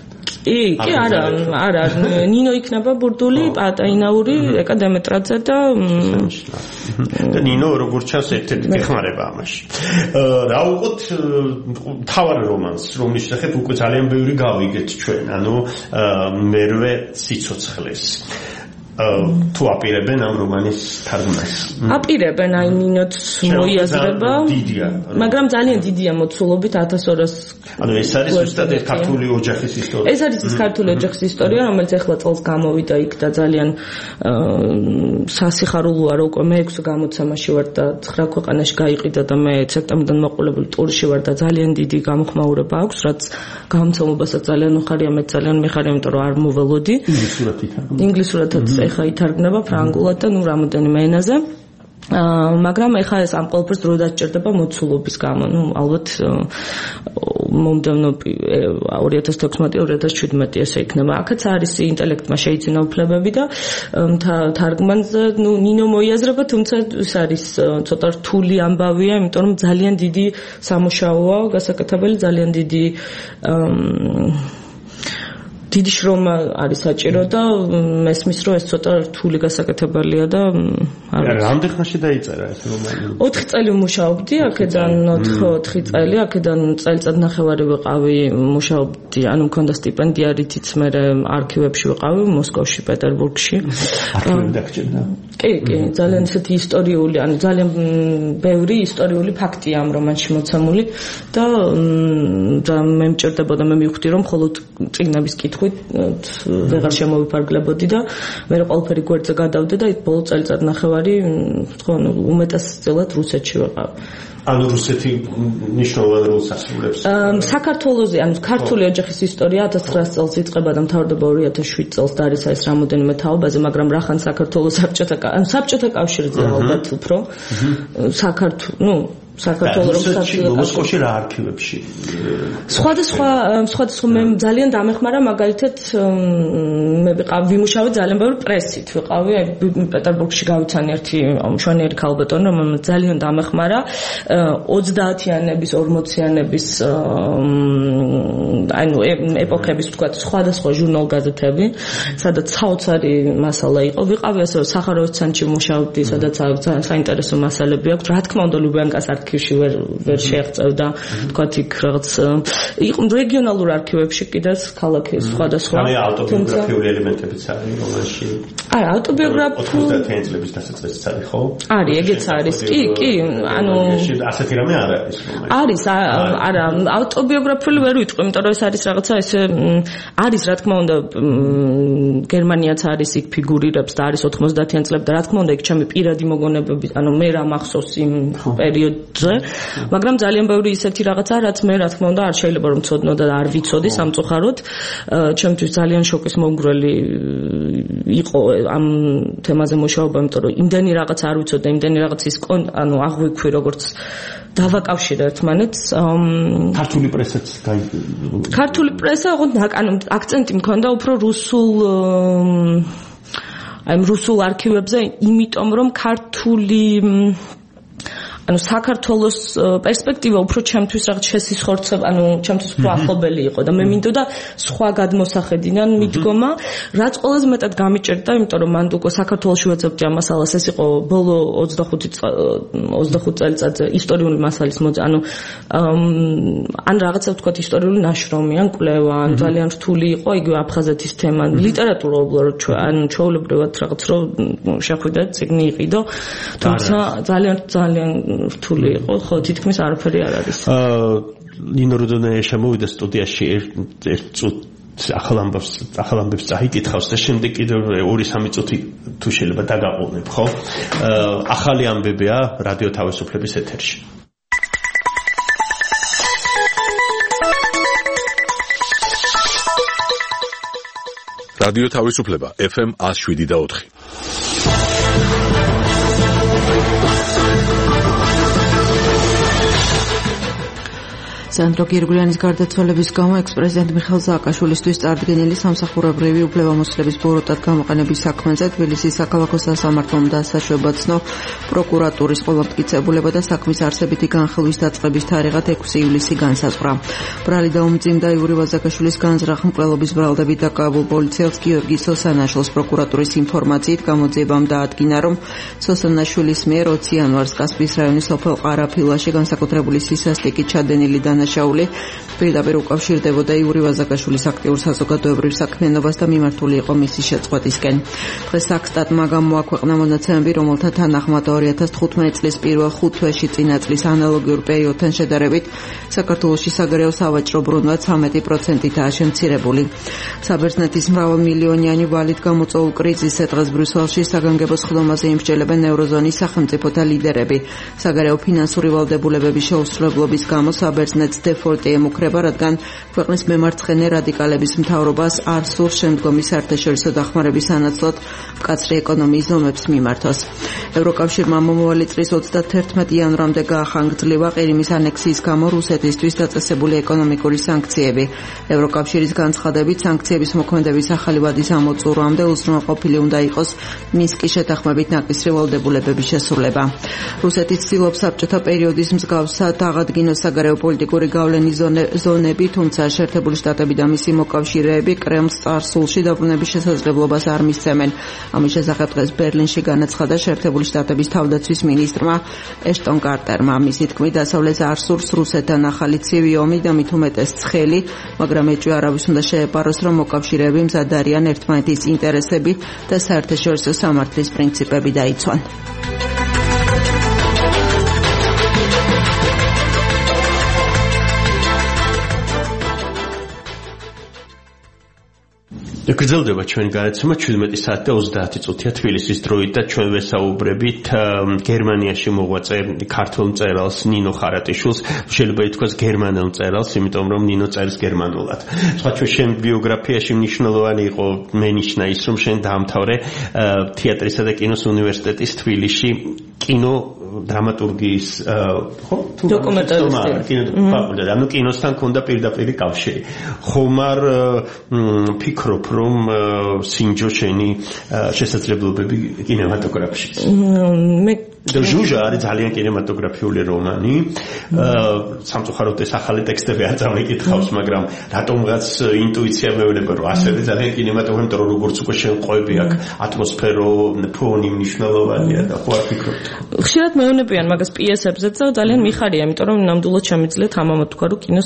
H: კი, კი, არა, არა, ნინო იქნება ბურდული, პატაინაური, ეკა დემეტრაძე და
E: და ნინო როგორც ჩანს ერთ-ერთი გეხმარება ამაში. რა უყოთ თავარ რომანს, რომლის შესახებ უკვე ძალიან ბევრი გავიგეთ ჩვენ, ანუ მერვე სიცოცხლეს. თუ აპირებენ ამ რომანის თარგმნას.
H: აპირებენ, აი ნინოც მოიაზრება, მაგრამ ძალიან დიდია მოცულობით ათას ორას.
E: ანუ ეს არის ზუსტად ეს ქართული ოჯახის ისტორია.
H: ეს არის ის ქართული ოჯახის ისტორია, რომელიც ახლა წელს გამოვიდა იქ და ძალიან სასიხარულოა, რომ უკვე მე ექვსი გამოცემაში ვარ და ცხრა ქვეყანაში გაიყიდა და მე სექტემბრიდან მოყოლებული ტურში ვარ და ძალიან დიდი გამოხმაურება აქვს, რაც გამოცემობასაც ძალიან უხარია, მე ძალიან მიხარია, იმიტომ რომ არ მოველოდი.
E: ინგლისურად ითარგმნა.
H: ინგლისურადაც ეხა ითარგმნება ფრანგულად და ნუ რამოდენიმე ენაზე. მაგრამ ეხა ეს ამ ყველაფერს დრო დაჭირდება მოცულობის გამო. ნუ ალბათ მომდევნო ორი ათას თექვსმეტი ორი ათას შვიდმეტი ესე იქნება. აქაც არის ინტელექტმა შეიძინა უფლებები და თარგმანზე ნუ ნინო მოიაზრება, თუმცა ეს არის ცოტა რთული ამბავია, იმიტომ რომ ძალიან დიდი სამუშაოა გასაკეთებელი, ძალიან დიდი დიდი შრომა არის საჭირო და მესმის რომ ეს ცოტა რთული გასაკეთებელია და
E: რამდენ ხანში დაიწერა ეს რომანი?
H: ოთხი წელი ვმუშაობდი, აქედან ოთხი წელი, აქედან წელიწად ნახევარი ვიყავი მუშაობდი, ანუ მქონდა სტიპენდია, რითიც მე არქივებში ვიყავი, მოსკოვში, პეტერბურგში.
E: არქივები დაგჭირდა?
H: კი, კი, ძალიან ისეთი ისტორიული, ანუ ძალიან ბევრი ისტორიული ფაქტია ამ რომანში მოცემული და და მე მჭირდებოდა, მე მივხვდი რომ მხოლოდ წიგნების კითხვა ვეღარ შემოვიფარგლებოდი და მე ყველაფერი გვერდზე გადავდე და ბოლო წელიწად ნახევარი თქო უმეტესწილად რუსეთში ვიყავ.
E: ანუ რუსეთი მნიშვნელოვან როლს ასრულებს.
H: საქართველოზე, ანუ ქართული ოჯახის ისტორია ათას ცხრაას წელს იწყება და მთავრდება ორი ათას შვიდ წელს და არის ეს რამოდენიმე თაობაზე, მაგრამ რახან საქართველოს საბჭოთა ანუ საბჭოთა კავშირზე ალბათ უფრო საქართველოს, ნუ საქართველოს
E: მოსკოვში რა არქივებში
H: სხვადასხვა სხვადასხვა მე ძალიან დამეხმარა მაგალითად მე ვიყავ ვიმუშავე ძალიან ბევრი პრესით ვიყავი პეტერბურგში გავიცანი ერთი მშვენიერი ქალბატონი რომელმაც ძალიან დამეხმარა ოცდაათიანების ორმოციანების ანუ ეპოქების ვთქვათ სხვადასხვა ჟურნალ-გაზეთები სადაც საოცარი მასალა იყო ვიყავი ასე სახაროვის ცენტრში ვმუშაობდი სადაც საინტერესო მასალები აქვს რა თქმა უნდა ლუბიანკას არქივში ვერ ვერ შეღწევდა თქვათ იქ რაღაც იყო რეგიონალურ არქივებში კიდეც ქალაქის სხვადასხვა
E: აი ავტობიოგრაფიული ელემენტებიც არის რომელში
H: აი ავტობიოგრაფიული
E: ოცდაათიანი წლების დასაწყისიც არის ხო
H: არის ეგეც არის კი კი ანუ
E: ასეთი რამე არ არის
H: არის არა ავტობიოგრაფიული ვერ ვიტყვი იმიტომ რომ ეს არის რაღაცა ესე არის რა თქმა უნდა გერმანიაც არის იქ ფიგურირებს და არის ოთხმოცდაათიან წლები და რა თქმა უნდა იქ ჩემი პირადი მოგონებები ანუ მე რა მახსოვს იმ პერიოდზე მაგრამ ძალიან ბევრი ისეთი რაღაცა რაც მე რა თქმა უნდა არ შეიძლება რომ ცოდნო და არ ვიცოდი სამწუხაროდ ჩემთვის ძალიან შოკის მომგვრელი იყო ამ თემაზე მუშაობა იმიტომ რომ იმდენი რაღაც არ ვიცოდი და იმდენი რაღაც ის ანუ აღვიქვი როგორც დავაკავშირე ერთმანეთს
E: ქართული პრესაც
H: ქართული პრესა ოღონდ ანუ აქცენტი მქონდა უფრო რუსულ აი რუსულ არქივებზე იმიტომ რომ ქართული ანუ საქართველოს პერსპექტივა უფრო ჩემთვის რაღაც შესისხორცებ, ანუ ჩემთვის უფრო ახლობელი იყო და მე მინდოდა სხვა გადმოსახედიდან მიდგომა, რაც ყველაზე მეტად გამიჭერდა, იმიტომ რომ მანდ უკვე საქართველოში ვეძებდი ამ მასალას, ეს იყო ბოლო ოცდახუთი ოცდახუთი წელიწადზე ისტორიული მასალის მოძ, ანუ ან რაღაცა ვთქვათ ისტორიული ნაშრომი, ან კვლევა, ან ძალიან რთული იყო იგივე აფხაზეთის თემა, ლიტერატურულად ან ჩვეულებრივად რაღაც რომ შეხვიდეთ, ციგნი იყიდო, თუმცა ძალიან ძალიან რთული იყო, ხო, თითქმის არაფერი არ არის.
E: აა ნინო რუდონეშა მოვიდა სტუდიაში ერთ წუთი ახალ ამბავს ახალ ამბებს წაიკითხავს და შემდეგ კიდევ ორი სამი წუთი თუ შეიძლება დაგაყოვნებ, ხო? აა ახალი ამბებია რადიო თავისუფლების ეთერში.
A: რადიო თავისუფლება ეფ ემ ათს შვიდი და ოთხი.
J: სანდრო გირგვლიანის გარდაცვალების გამო ექს-პრეზიდენტ მიხეილ სააკაშვილისთვის წარდგენილი სამსახურებრივი უფლებამოსილების ბოროტად გამოყენების საქმეზე თბილისის საქალაქო სასამართლომ დასაშვება ცნო პროკურატურის ყოველმტკიცებულება და საქმის არსებითი განხილვის დაწყების თარიღად ექვსი ივლისი განსაზღვრა. ბრალი დაუმძიმდა იური ვაზაკაშვილის განზრახ მკვლელობის ბრალდებით დაკავებულ პოლიციელს გიორგი სოსანაშვილს პროკურატურის ინფორმაციით გამოძიებამ დაადგინა, რომ სოსანაშვილის მიერ ოცი იანვარს კასპიის რაიონის სოფელ ყარაფილაში განსაკუთრებული სისასტიკით ჩადენილი დანაშაული პირდაპირ უკავშირდებოდა იური ვაზაკაშვილის აქტიურ საზოგადოებრივ საქმიანობას და მიმართული იყო მისი შეწყვეტისკენ. დღეს საქსტატმა გამოაქვეყნა მონაცემები, რომელთა თანახმად ორი ათას თხუთმეტი წლის პირველ ხუთ თვეში წინა წლის ანალოგიურ პერიოდთან შედარებით საქართველოში საგარეო სავაჭრო ბრუნვა ცამეტი პროცენტითაა შემცირებული. საბერძნეთის მრავალმილიონიანი ვალით გამოწვეულ კრიზისზე დღეს ბრიუსელში საგანგებო სხდომაზე იმსჯელებენ ევროზონის სახელმწიფოთა ლიდერები. საგარეო ფინანსური ვალდებულებების შეუსრულებლობის გამო საბერძნეთს დეფოლტი ემუქრება, რადგან ქვეყნის მემარცხენე რადიკალების მთავრობას არ სურს შემდგომი საერთაშორისო დახმარების სანაცვლოდ მკაცრი ეკონომიის ზომებს მიმართოს. ევროკავშირმა მომავალი წლის ოცდათერთმეტი იანვრამდე გაახანგრძლივა ყირიმის ანექსიის გამო რუსეთისთვის დაწესებული ეკონომიკური სანქციები. ევროკავშირის განცხადებით, სანქციების მოქმედების ახალი ვადის ამოწურვამდე უზრუნველყოფილი უნდა იყოს მინსკის შეთანხმებით ნაკისრი ვალდებულებების შესრულება. რუსეთი ცდილობს საბჭოთა პერიოდის მსგავსად აღადგინოს საგარეო პოლიტიკური გავლენის ზონები, თუმცა შეერთებული შტატები და მისი მოკავშირეები კრემლს წარსულში დაბრუნების შესაძლებლობას არ მისცემენ. ამის შესახებ დღეს ბერლინში განაცხადა შეერთებული შტატების თავდაცვის მინისტრმა ეშტონ კარტერმა. მისი თქმით, დასავლეთს არ სურს რუსეთთან ახალი ცივი ომი და მით უმეტეს ცხელი, მაგრამ ეჭვი არავის უნდა შეეპაროს, რომ მოკავშირეები მზად არიან ერთმანეთის ინტერესები და საერთაშორისო სამართლის პრინციპები დაიცვან.
E: გრძელდება ჩვენი გადაცემა შვიდმეტი საათი და ოცდაათი წუთია თბილისის დროით და ჩვენ ვესაუბრებით გერმანიაში მოღვაწე ქართველ მწერალს ნინო ხარატიშვილს, შეიძლება ითქვას გერმანელ მწერალს, იმიტომ რომ ნინო წერს გერმანულად. სხვა ჩვენ შენ ბიოგრაფიაში მნიშვნელოვანი იყო მენიშნა ის, რომ შენ დაამთავრე თეატრისა და კინოს უნივერსიტეტის თბილისში კინო დრამატურგიის ხო
H: დოკუმენტალისტი
E: ფაკულტეტი, ანუ კინოსთან ქონდა პირდაპირი კავშირი. ხომ არ ფიქრობ, რომ სინჯო შენი შესაძლებლობები კინემატოგრაფში?
H: მე
E: ჟუჟა არის ძალიან კინემატოგრაფიული რომანი. სამწუხაროდ ეს ახალი ტექსტები არ წამიკითხავს, მაგრამ რატომღაც ინტუიცია მეუბნება, რომ ასევე ძალიან კინემატოგრაფია, რომ როგორც უკვე შენ ყვები აქ ატმოსფერო, ფონი მნიშვნელოვანია და ხო არ ფიქრობთ?
H: ხშირად მეუბნებიან მაგას პიესებზეც და ძალიან მიხარია, იმიტომ რომ ნამდვილად შემიძლია თამამად თქვა, რომ კინოს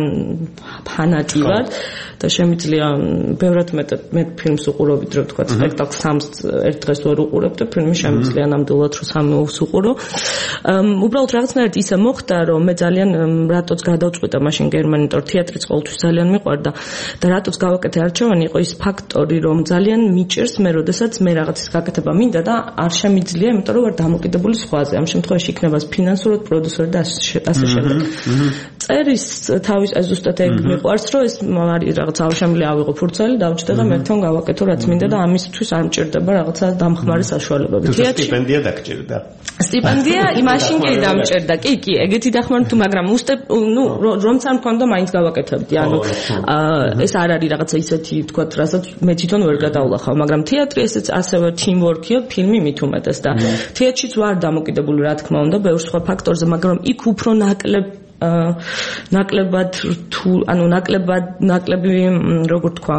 H: ფანატი ვარ და შემიძლია ბევრად მეტად მე ფილმს უყურობთ, რომ თქვა სპექტაკლს სამს ერთ დღეს ვერ უყურებ და ფილმი შემიძლია ნამდვილად რომ სამი უყურო. უბრალოდ რაღაცნაირად ისე მოხდა, რომ მე ძალიან რატოც გადავწყვიტა მაშინ გერმანიტო თეატრიც ყოველთვის ძალიან მიყვარდა და რატოც გავაკეთე არჩევანი იყო ის ფაქტორი, რომ ძალიან მიჭერს მე, როდესაც მე რაღაცის გაკეთება მინდა და არ შემიძლია, იმიტომ რომ ვარ დამოკიდებული სხვაზე. ამ შემთხვევაში იქნება ფინანსურად, პროდიუსერად და ასე შემდეგ. წერის თავის ზუსტად ეგ მიყვარს, რომ ეს არის რაღაც ავშამილი ავიღო ფურცელი, დავჭდა და მე თვითონ გავაკეთო რაც მინდა და ამისთვის არ მჭირდება რაღაცა დამხმარე საშუალებები.
E: თეატრში სტიპენდია დაგჭირდა.
H: სტიპენდია იმაშინ კი დამჭირდა. კი, კი, ეგეთი დახმარება თუ მაგრამ უსტე ნუ რომც არ მქონდა მაინც გავაკეთებდი. ანუ ეს არ არის რაღაცა ისეთი თქვა, რასაც მე თვითონ ვერ გადავლახავ, მაგრამ თეატრი ესეც ასევე teamwork-ია, ფილმი მით უმეტეს და თეატრშიც ვარ დამოკიდებული რა თქმა უნდა ბევრ სხვა ფაქტორზე, მაგრამ იქ უფრო ნაკლებ ნაკლებად თუ ანუ ნაკლებად ნაკლები როგორ თქვა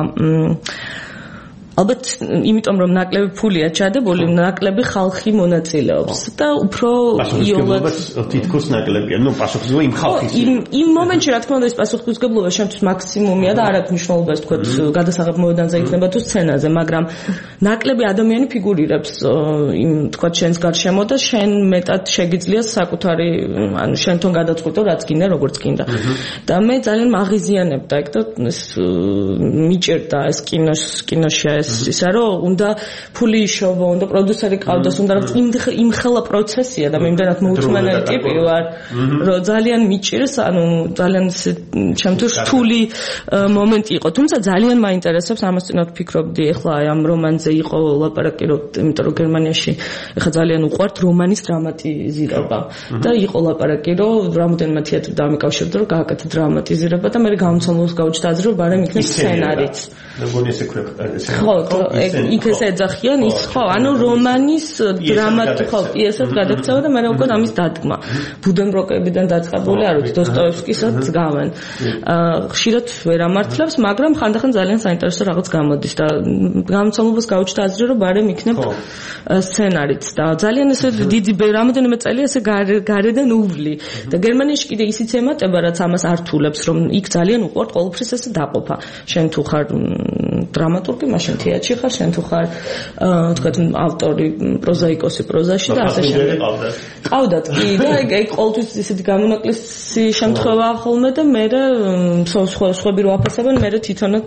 H: ალბათ იმიტომ რომ ნაკლები ფულია ჩადებული, ნაკლები ხალხი მონაწილეობს და უფრო
E: იოლად თითქოს ნაკლებია, ნუ პასუხისმგებლობა იმ ხალხის.
H: იმ იმ მომენტში რა თქმა უნდა ეს პასუხისმგებლობა შემთხვევით მაქსიმუმია და არ აქვს მნიშვნელობა ეს თქვა გადასაღებ მოედანზე იქნება თუ სცენაზე, მაგრამ ნაკლები ადამიანი ფიგურირებს იმ თქვა შენს გარშემო და შენ მეტად შეგიძლია საკუთარი ანუ შენთან გადაწყვიტო რაც გინდა როგორც გინდა. და მე ძალიან მაღიზიანებდა ეგ და ეს მიჭერდა ეს კინოს კინოში ეს ისა რომ უნდა ფული იშოვო, უნდა პროდიუსერი ყავდეს, უნდა რომ იმხელა პროცესია და მე იმდანაც მოუთმენელი ტიპი ვარ, რომ ძალიან მიჭირს, ანუ ძალიან ჩემთვის რთული მომენტი იყო, თუმცა ძალიან მაინტერესებს, ამას წინათ ვფიქრობდი, ეხლა აი ამ რომანზე იყო ლაპარაკი, რომ იმიტომ რომ გერმანიაში ეხლა ძალიან უყვართ რომანის დრამატიზირება და იყო ლაპარაკი, რომ რამოდენიმე თეატრი დამიკავშირდა, რომ გააკეთა დრამატიზირება და მე გამომცემლობს გავუჩნდა აზრი, რომ ბარემ იქნება სცენარიც. როგორი ესე ქვეკ ხო, იქ ესე ეძახიან ის ხო, ანუ რომანის დრამატი ხო, პიესად გადაქცევა და მე უკვე ამის დადგმა. ბუდენბროკებიდან დაწყებული, არ ვიცი, დოსტოევსკისაც გავენ. ხშირად ვერ ამართლებს, მაგრამ ხანდახან ძალიან საინტერესო რაღაც გამოდის და გამომცემლობას გავუჩნდა აზრი, რომ ბარემ იქნება სცენარიც და ძალიან ესე დიდი რამოდენიმე წელი ესე გარედან უვლი და გერმანიაში კიდე ისიც ემატება, რაც ამას ართულებს, რომ იქ ძალიან უყვართ ყოველთვის ესე დაყოფა. შენ თუ ხარ დრამატურგი, მაშინ თეატრში ხარ, შენ თუ ხარ თქვათ ავტორი, პროზაიკოსი პროზაში და ასე შემდეგ. ყავდათ კი და ეგ ყოველთვის ისეთი გამონაკლისი შემთხვევა ხოლმე და მე სხვა სხვები რო აფასებენ, მე თვითონაც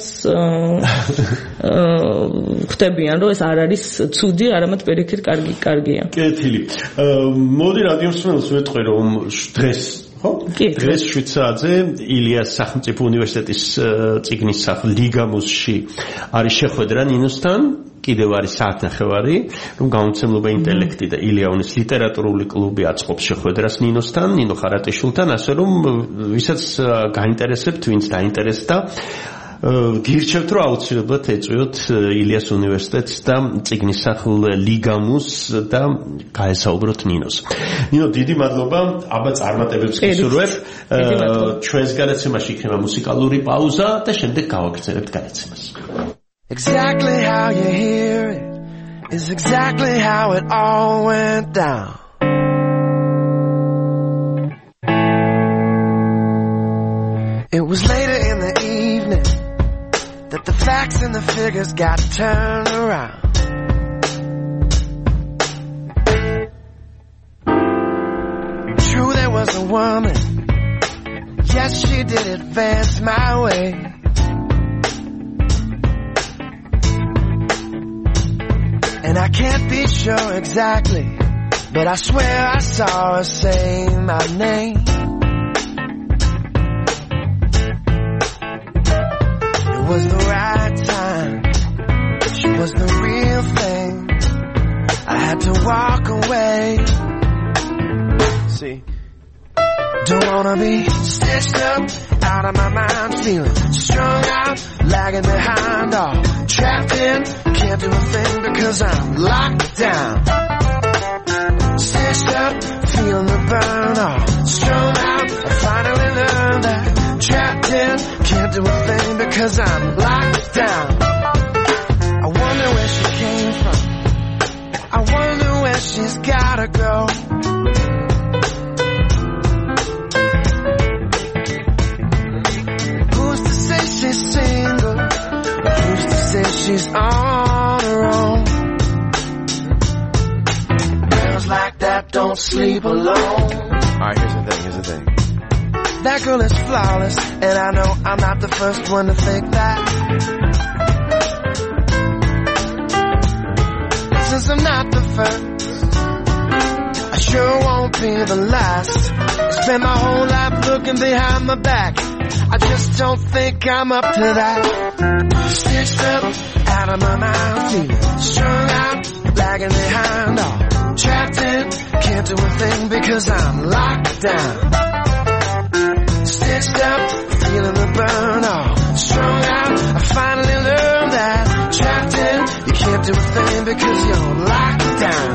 H: ხვდებიან, რომ ეს არ არის ცუდი, არამედ პირიქით კარგი კარგია.
E: კეთილი. მოდი რადიო მსმენელს ვეტყვი, რომ დღეს დღეს შვიცრაძე ილიას სახელმწიფო უნივერსიტეტის წიგნის სახლ ლიგამუსში არის შეხვედრა ნინოსთან, კიდევ არის საათნახევარი, რომ გამომცემლობა ინტელექტი და ილიაუნის ლიტერატურული კლუბი აწყობს შეხვედრას ნინოსთან, ნინო ხარატიშვილთან, ასე რომ ვისაც გაინტერესებთ, ვინც დაინტერესდა, გირჩევთ, რომ აუცილებლად ეწვიოთ ილიას უნივერსიტეტს და წიგნის სახლ ლიგამუს და გაესაუბროთ ნინოს. ნინო, დიდი მადლობა, აბა წარმატებებს გისურვებ. ჩვენს გადაცემაში იქნება მუსიკალური პაუზა და შემდეგ გავაგრძელებთ გადაცემას.
K: Exactly how you hear it is exactly how it all went down. It was later in the evening that the facts and the figures got turned around. True, there was a woman. Yes, she did advance my way. And I can't be sure exactly, but I swear I saw her say my name. It was the right time. She was the real thing. I had to walk away. See, don't wanna be stitched up, out of my mind, feeling strung out, lagging behind, all trapped in. Can't do a thing because I'm locked down. Stitched up, feeling the burn, all strung out. I finally learned that trapped in. Can't do a thing because I'm locked down. I wonder where she came from. I wonder where she's gotta go. Who's to say she's single? Who's to say she's on her own? Girls like that don't sleep alone. Alright, here's the thing, here's the thing. That girl is flawless, and I know I'm not the first one to think that. Since I'm not the first, I sure won't be the last. I spend my whole life looking behind my back. I just don't think I'm up to that. Stitched up, out of my mind, feeling strung out, lagging behind, all trapped in. Can't do a thing because I'm locked down. Stitched up, feeling the burn, all strung out. I finally learned that trapped in. You can't do a thing because you're locked down.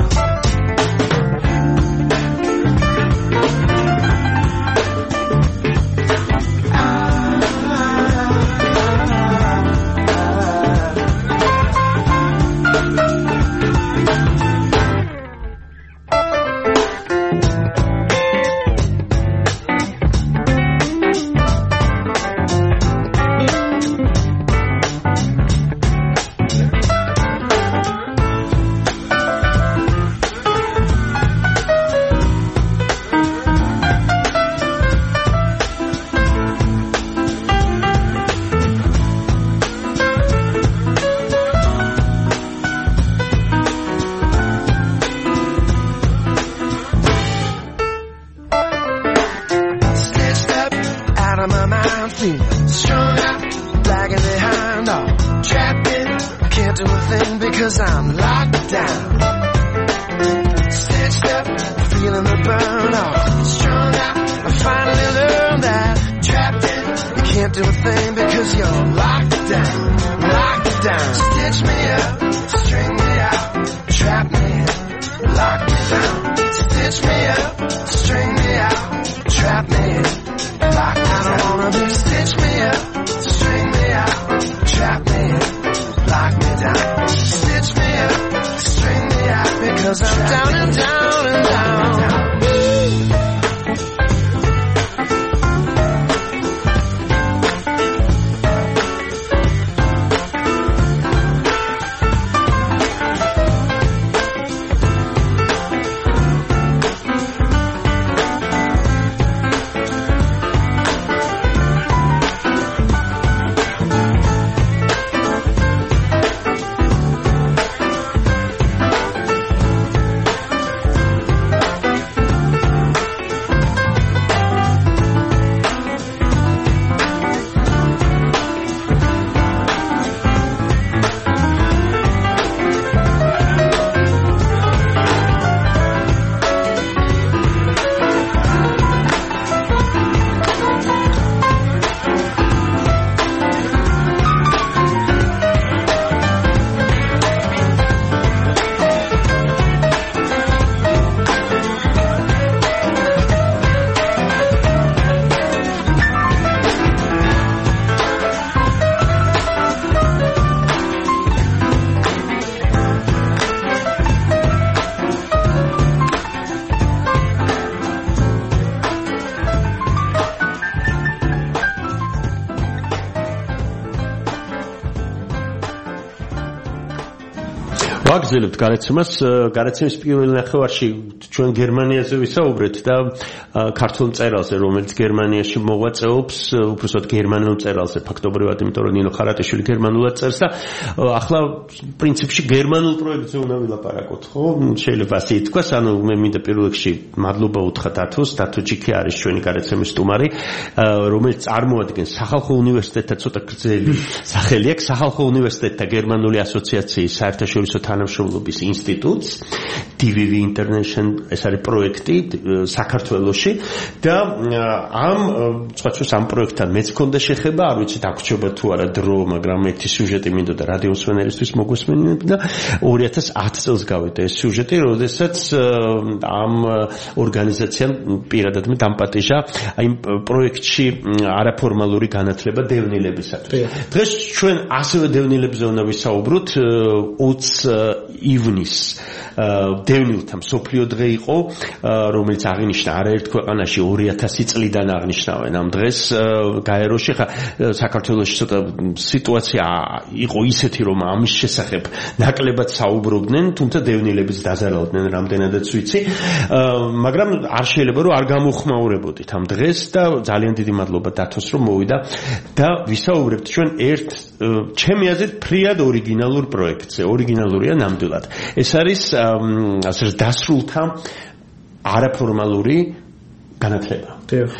K: do a thing because you're locked down, locked down. Stitch me up, string me out, trap me in, lock me down. Stitch me up, string me out, trap me in, lock me down. I don't wanna be stitch me up, string me out, trap me in, lock me down. Stitch me up, string me out because I'm down and down and down.
E: ვაგრძელებთ გარაცემას, გარაცემის პირველ ნახევარში ჩვენ გერმანიაზე ვისაუბრეთ და ქართულ მწერალზე, რომელიც გერმანიაში მოღვაწეობს, უბრალოდ გერმანულ მწერალზე, ფაქტობრივად, იმიტომ რომ ნინო ხარატიშვილი გერმანულად წერს და ახლა პრინციპში გერმანულ პროექტზე უნდა ვილაპარაკოთ, ხო? შეიძლება ასე ითქვას, ანუ მე მინდა პირველ რიგში მადლობა უთხრა დათოს, დათო ჯიქი არის ჩვენი გარაცემის სტუმარი, რომელიც წარმოადგენს სახალხო უნივერსიტეტთა ცოტა გრძელი სახელი აქვს, სახალხო უნივერსიტეტთა გერმანული ასოციაციის საერთაშორისო თანამშრომლობის ინსტიტუტს, დი ვი ვი International, ეს არის პროექტი საქართველოში და ამ სხვათა ამ პროექტთან მეც მქონდა შეხება, არ ვიცი დაგვრჩება თუ არა დრო, მაგრამ ერთი სიუჟეტი მინდოდა რადიო მსმენელისთვის მოგვესმენინებთ და ორი ათას ათი წელს გავიდა ეს სიუჟეტი, როდესაც ამ ორგანიზაციამ პირადად მე დამპატიჟა აი პროექტში არაფორმალური განათლება დევნილებისათვის. დღეს ჩვენ ასევე დევნილებზე უნდა ვისაუბროთ. ოცი ივნისს დევნილთა მსოფლიო დღე იყო, რომელიც აღინიშნა არაერთ ქვეყანაში ორი ათასი წლიდან აღნიშნავენ ამ დღეს გაეროში. ხა საქართველოში ცოტა სიტუაცია იყო ისეთი, რომ ამის შესახებ ნაკლებად საუბრობდნენ, თუმცა დევნილების დაზარალდნენ რამდენადაც ვიცი, მაგრამ არ შეიძლება რომ არ გამოხმაურებოდით ამ დღეს და ძალიან დიდი მადლობა დათოს რომ მოვიდა და ვისაუბრებთ ჩვენ ერთ ჩემი აზრით ფრიად ორიგინალურ პროექტზე. ორიგინალურია ნამდვილად. ეს არის ასე დასრულთა არაფორმალური განათლება.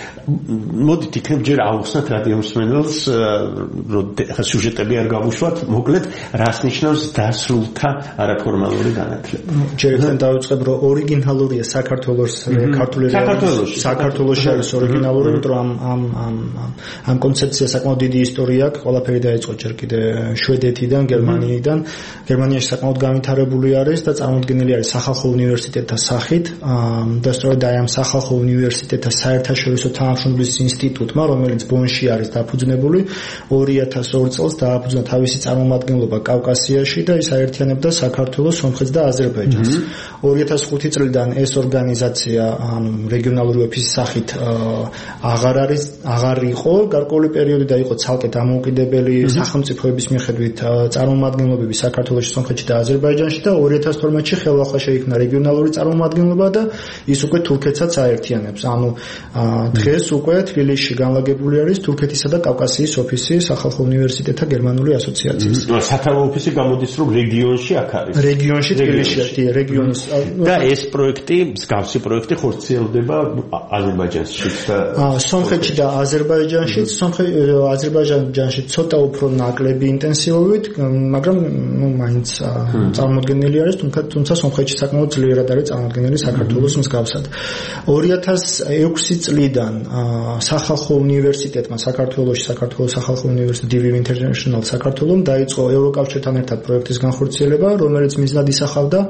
E: მოდით იქნებ ჯერ ავხსნათ რადიო მსმენელს, რომ სიუჟეტები არ გავუშვათ, მოკლედ რას ნიშნავს დასრულთა არაფორმალური განათლება.
L: ჯერ ახლა დავიწყებ, რომ ორიგინალურია საქართველოს ქართული რეალობის საქართველოში არის ორიგინალური, იმიტომ რომ ამ ამ ამ კონცეფცია საკმაოდ დიდი ისტორია აქვს, ყველაფერი დაიწყო ჯერ კიდე შვედეთიდან, გერმანიიდან. გერმანიაში საკმაოდ განვითარებული არის და წარმოდგენილი არის სახალხო უნივერსიტეტთა სახით და სწორედ აი ამ სახალხო უნივერსიტეტთა საერთაშორისო თანამშრომლობის ინსტიტუტმა, რომელიც ბონში არის დაფუძნებული, ორი ათას ორი წელს დააფუძნა თავისი წარმომადგენლობა კავკასიაში და ის აერთიანებდა საქართველოს, სომხეთს და აზერბაიჯანს. ორი ათას ხუთი წლიდან ეს ორგანიზაცია რეგიონალური ოფისის სახით აღარ არის, აღარ იყო, გარკვეული პერიოდი და იყო ცალკე დამოუკიდებელი სახელმწიფოების მიხედვით წარმომადგენლობები საქართველოში, სომხეთში და აზერბაიჯანში და ორი ათას თორმეტში ხელახლა შეიქმნა რეგიონალური წარმომადგენლობა და ის უკვე თურქეთსაც აერთიანებს. ანუ დღეს უკვე თბილისში განლაგებული არის თურქეთისა და კავკასიის ოფისი სახალხო უნივერსიტეტთა გერმანული ასოციაციის.
E: სათავო ოფისი გამოდის რომ რეგიონში აქ არის.
L: რეგიონში თბილისში, რეგიონის
E: და ეს პროექტი, მსგავსი პროექტი ხორციელდება აზერბაიჯანში და
L: სომხეთში და აზერბაიჯანში, აზერბაიჯანში ცოტა უფრო ნაკლები ინტენსივობით, მაგრამ ნუ მაინც წარმოდგენილი არის, თუმცა სომხეთში საკმაოდ ძლიერად არის წარმოდგენილი საქართველოს მსგავსად. ორი ათას ექვსი წლიდან წლიდან სახალხო უნივერსიტეტმა საქართველოში საქართველოს სახალხო უნივერსიტეტი დი ვი International საქართველოს დაიწყო ევროკავშირთან ერთად პროექტის განხორციელება, რომელიც მიზნად ისახავდა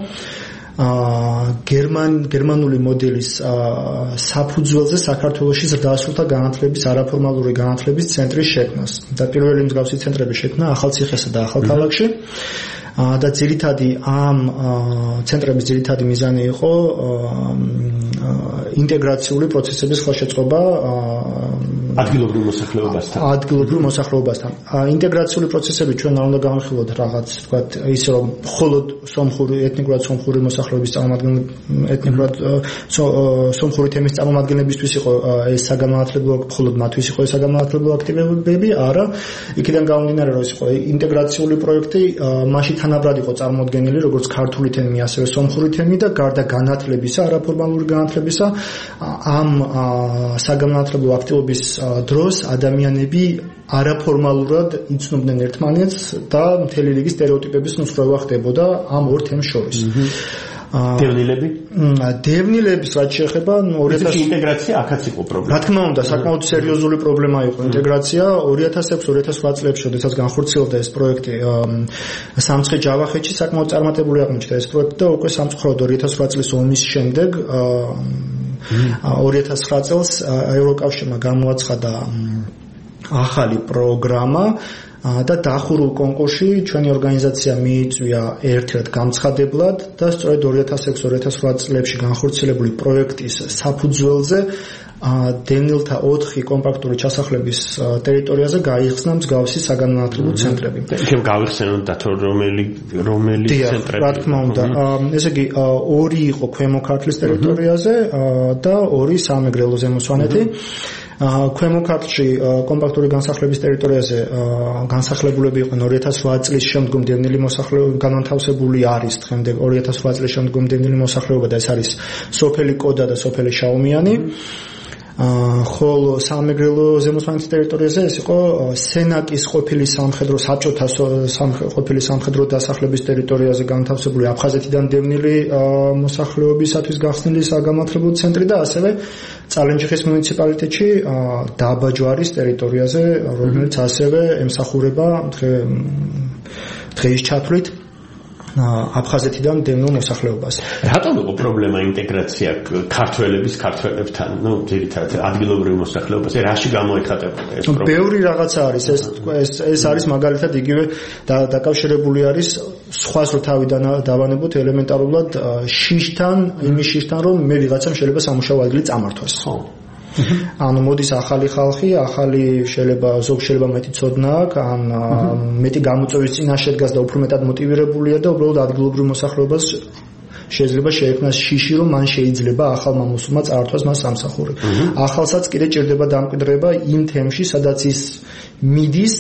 L: გერმან გერმანული მოდელის საფუძველზე საქართველოში ზრდასრულთა განათლების არაფორმალური განათლების ცენტრის შექმნას და პირველი მსგავსი ცენტრების შექმნა ახალციხესა და ახალქალაქში და ძირითადი ამ ცენტრების ძირითადი მიზანი იყო ინტეგრაციული პროცესების ხელშეწყობა
E: ადგილობრივ მოსახლეობასთან.
L: ადგილობრივ მოსახლეობასთან. ინტეგრაციული პროცესები ჩვენ არ უნდა განვიხილოთ რაღაც, თქვათ, ისე რომ მხოლოდ სომხური ეთნიკურად სომხური მოსახლეობის წარმომადგენლები ეთნიკურად სომხური თემის წარმომადგენლებისთვის იყო ეს საგანმანათლებლო, მხოლოდ მათთვის იყო ეს საგანმანათლებლო აქტივობები, არა. იქიდან გამომდინარე, რომ ეს იყო ინტეგრაციული პროექტი, მასში თანაბრად იყო წარმოდგენილი როგორც ქართული თემი, ასევე სომხური თემი და გარდა განათლებისა, არაფორმალური განათლებისა, ამ საგანმანათლებლო აქტივობის დროს ადამიანები არაფორმალურად იცნობდნენ ერთმანეთს და მთელი რიგი სტერეოტიპების ნუსხურება ხდებოდა ამ ორ თემს შორის.
E: დევნილები?
L: დევნილების რაც შეეხება ორი ათასი
E: ინტეგრაცია აქაც იყო პრობლემა.
L: რა თქმა უნდა, საკმაოდ სერიოზული პრობლემა იყო ინტეგრაცია. ორი ათას ექვსი ორი ათას ოთხ წლებში, როდესაც განხორციელდა ეს პროექტი სამცხე-ჯავახეთში, საკმაოდ წარმატებული აღმოჩნდა ეს პროექტი და უკვე სამწუხაროდ ორი ათას ოთხ წლის ომის შემდეგ ორი ათას ცხრა წელს ევროკავშირმა გამოაცხადა ახალი პროგრამა და დახურულ კონკურსში ჩვენი ორგანიზაცია მიიწვია ერთ-ერთ გამცხადებლად და სწორედ ორი ათას ექვსი ორი ათას ოთხ წლებში განხორციელებული პროექტის საფუძველზე დევნილთა ოთხი კომპაქტური ჩასახლების ტერიტორიაზე გაიხსნა მსგავსი საგანმანათლებლო ცენტრები.
E: იქნებ გავიხსენოთ თუ რომელი რომელი ცენტრები?
L: რა თქმა უნდა, ესე იგი ორი იყო ქვემო ქართლის ტერიტორიაზე და ორი სამეგრელო ზემო სვანეთი. ქვემო ქართლში კომპაქტური განსახლების ტერიტორიაზე განსახლებულები იყვნენ ორი ათას ოთხ წლის შემდგომ დევნილი მოსახლეობა განთავსებული არის დღემდე ორი ათას ოთხ წლის შემდგომ დევნილი მოსახლეობა და ეს არის სოფელი კოდა და სოფელი შაუმიანი. ხოლო სამეგრელო ზემოსვანეთის ტერიტორიაზე ეს იყო სენაკის ყოფილი სამხედრო საბჭოთა ყოფილი სამხედრო დასახლების ტერიტორიაზე განთავსებული აფხაზეთიდან დევნილი მოსახლეობისათვის გახსნილი საგანმანათლებლო ცენტრი და ასევე წალენჯიხის მუნიციპალიტეტში დაბაჯვარის ტერიტორიაზე, რომელიც ასევე ემსახურება დღეის ჩათვლით აფხაზეთიდან დევნილ მოსახლეობას.
E: რატომ იყო პრობლემა ინტეგრაცია ქართველების ქართველებთან, ну, ძირითადად ადგილობრივ მოსახლეობას, რაში გამოიხატებოდა ეს პრობლემა?
L: ბევრი რაღაცა არის, ეს ეს ეს არის მაგალითად იგივე დაკავშირებული არის სხვას რო თავი დავანებოთ ელემენტარულად შიშთან, იმის შიშთან, რომ მე ვიღაცამ შეიძლება სამუშაო ადგილი წამართვას.
E: ხო.
L: ანუ მოდის ახალი ხალხი, ახალი შეიძლება ზოგ შეიძლება მეტი ცოდნა აქვს, ან მეტი გამოწვევის წინაშე დგას და უფრო მეტად მოტივირებულია და უბრალოდ ადგილობრივ მოსახლეობას შეიძლება შეექმნას შიში, რომ მან შეიძლება ახალმა მოსულმა წაართვას მას სამსახური. ახალსაც კიდე ჭირდება დამკვიდრება იმ თემში, სადაც ის მიდის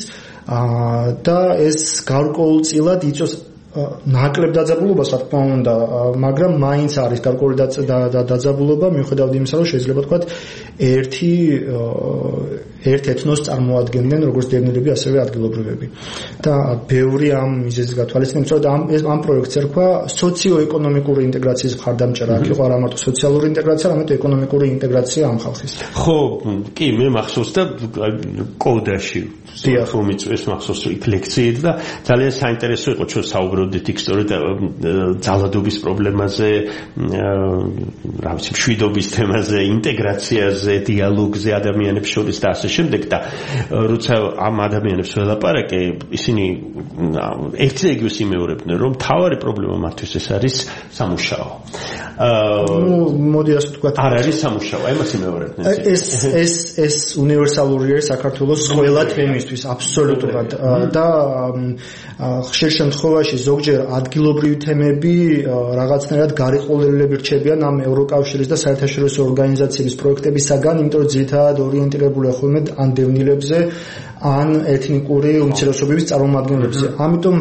L: და ეს გარკვეულწილად იწვევს ნაკლებ დაძაბულობას, რა თქმა უნდა, მაგრამ მაინც არის გარკვეული დაძაბულობა, მიუხედავად იმისა, რომ შეიძლება თქვა ერთი ერთ ეთნოს წარმოადგენდნენ როგორც დევნილები, ასევე ადგილობრივები. და ბევრი ამ მიზეზის გათვალისწინებით, სწორედ ამ ამ პროექტს ერქვა სოციო-ეკონომიკური ინტეგრაციის მხარდამჭერა. აქ იყო არა მარტო სოციალური ინტეგრაცია, არამედ ეკონომიკური ინტეგრაცია ამ ხალხის.
E: ხო, კი, მე მახსოვს და კოდაში ხო მიწვევს მახსოვს იქ ლექციით და ძალიან საინტერესო იყო ჩვენ საუბრობდით იქ სწორედ ძალადობის პრობლემაზე, რა ვიცი, მშვიდობის თემაზე, ინტეგრაციაზე, დიალოგზე ადამიანებს შორის და ასე შემდეგ და როცა ამ ადამიანებს ველაპარაკე, ისინი ერთი და იგივეს იმეორებდნენ, რომ თავარი პრობლემა მათთვის ეს არის სამუშაო.
L: ну, მოდი ასე ვთქვათ,
E: არ არის სამუშაო, ამას იმეორებდნენ.
L: ეს ეს ეს უნივერსალური არის საქართველოს ყველა თემისთვის აბსოლუტურად და ხშირ შემთხვევაში ზოგჯერ ადგილობრივი თემები რაღაცნაირად გარიყოლილები რჩებიან ამ ევროკავშირის და საერთაშორისო ორგანიზაციების პროექტებისაგან, იმიტომ რომ ძირითადად ორიენტირებულია ხოლმე ან დევნილებზე, ან ეთნიკური უმცირესობების წარმომადგენლებზე. ამიტომ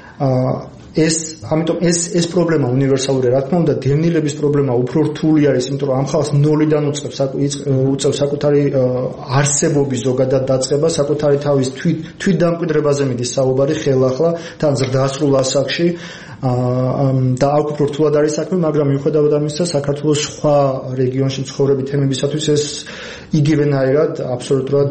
L: ეს ამიტომ ეს ეს პრობლემა უნივერსალურია, რა თქმა უნდა, დევნილების პრობლემა უფრო რთული არის, იმიტომ რომ ამ ხალხს ნოლიდან უწყებს უწევს საკუთარი არსებობის ზოგადად დაწყება, საკუთარი თავის თვით თვით დამკვიდრებაზე მიდის საუბარი ხელახლა თან ზრდასრულ ასაკში და აქ უფრო რთულად არის საქმე, მაგრამ მიუხედავად ამისა, საქართველოს სხვა რეგიონში მცხოვრები თემებისათვის ეს იგივენაირად აბსოლუტურად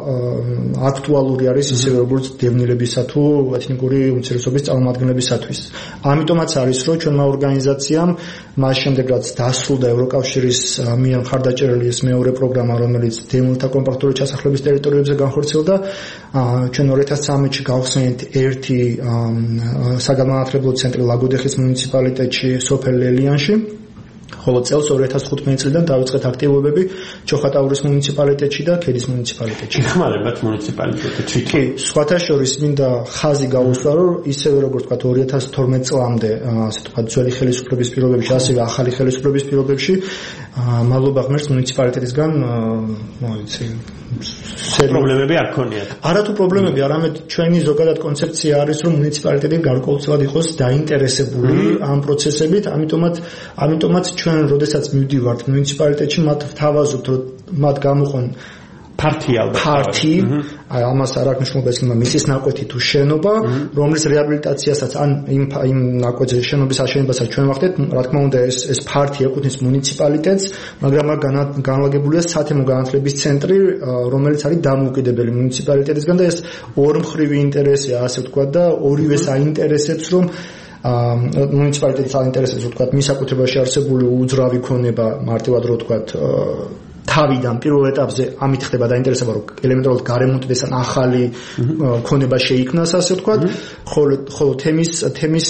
L: აქტუალური არის ისევე როგორც დევნილებისა თუ ეთნიკური უმცირესობის წარმომადგენლებისათვის. ამიტომაც არის რომ ჩვენმა ორგანიზაციამ მას შემდეგ რაც დასრულდა ევროკავშირის მიერ მხარდაჭერილი ეს მეორე პროგრამა რომელიც დევნილთა კომპაქტური ჩასახლების ტერიტორიებზე განხორციელდა ჩვენ ორი ათას ცხრამეტში გავხსენით ერთი საგანმანათლებლო ცენტრი ლაგოდეხის მუნიციპალიტეტში სოფელ ლელიანში ხოლო წელს ორი ათას თხუთმეტი წლიდან დავიწყეთ აქტივობები ჩოხატაურის მუნიციპალიტეტში და ქედის მუნიციპალიტეტში.
E: ხმარებათ მუნიციპალიტეტში.
L: კი, სხვათა შორის მინდა ხაზი გაუსვა, რომ ისევე როგორც ვთქვათ ორი ათას თორმეტ წლამდე, ასე ვთქვათ, ძველი ხელისუფლების პირობებში, ასევე ახალი ხელისუფლების პირობებში, მადლობა ღმერთს მუნიციპალიტეტისგან, მოიცი,
E: პრობლემები არ ქონიათ.
L: არათუ პრობლემები, არამედ ჩვენი ზოგადად კონცეფცია არის, რომ მუნიციპალიტეტი გარკვეულწილად იყოს დაინტერესებული ამ პროცესებით, ამიტომაც ამიტომაც ჩვენ როდესაც მივდივართ მუნიციპალიტეტში მათ ვთავაზობთ რომ მათ გამოყონ
E: ფართი ალბათ
L: ფართი აი ამას არ აქვს მნიშვნელობა ის მისის ნაკვეთი თუ შენობა რომლის რეაბილიტაციასაც ან იმ იმ ნაკვეთზე შენობის აშენებასაც ჩვენ ვახდეთ რა თქმა უნდა ეს ეს ფართი ეკუთვნის მუნიციპალიტეტს მაგრამ აქ განლაგებულია სათემო განათლების ცენტრი რომელიც არის დამოუკიდებელი მუნიციპალიტეტისგან და ეს ორმხრივი ინტერესია ასე ვთქვათ და ორივეს აინტერესებს რომ მუნიციპალიტეტს აინტერესებს ვთქვათ მისაკუთრებაში არსებული უძრავი ქონება მარტივად რო ვთქვათ თავიდან პირველ ეტაპზე ამით ხდება დაინტერესება რომ ელემენტარულად გარემონტდეს ან ახალი ქონება შეიქმნას ასე ვთქვათ ხოლო ხოლო თემის თემის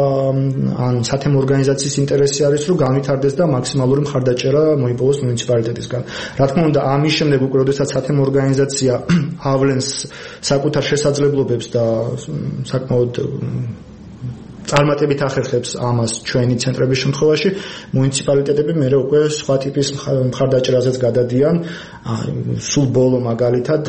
L: ან სათემო ორგანიზაციის ინტერესი არის რომ განვითარდეს და მაქსიმალური მხარდაჭერა მოიპოვოს მუნიციპალიტეტისგან რა თქმა უნდა ამის შემდეგ უკვე როდესაც სათემო ორგანიზაცია ავლენს საკუთარ შესაძლებლობებს და საკმაოდ წარმატებით ახერხებს ამას ჩვენი ცენტრების შემთხვევაში მუნიციპალიტეტები მე უკვე სხვა ტიპის მხარდაჭერაზეც გადადიან სულ ბოლო მაგალითად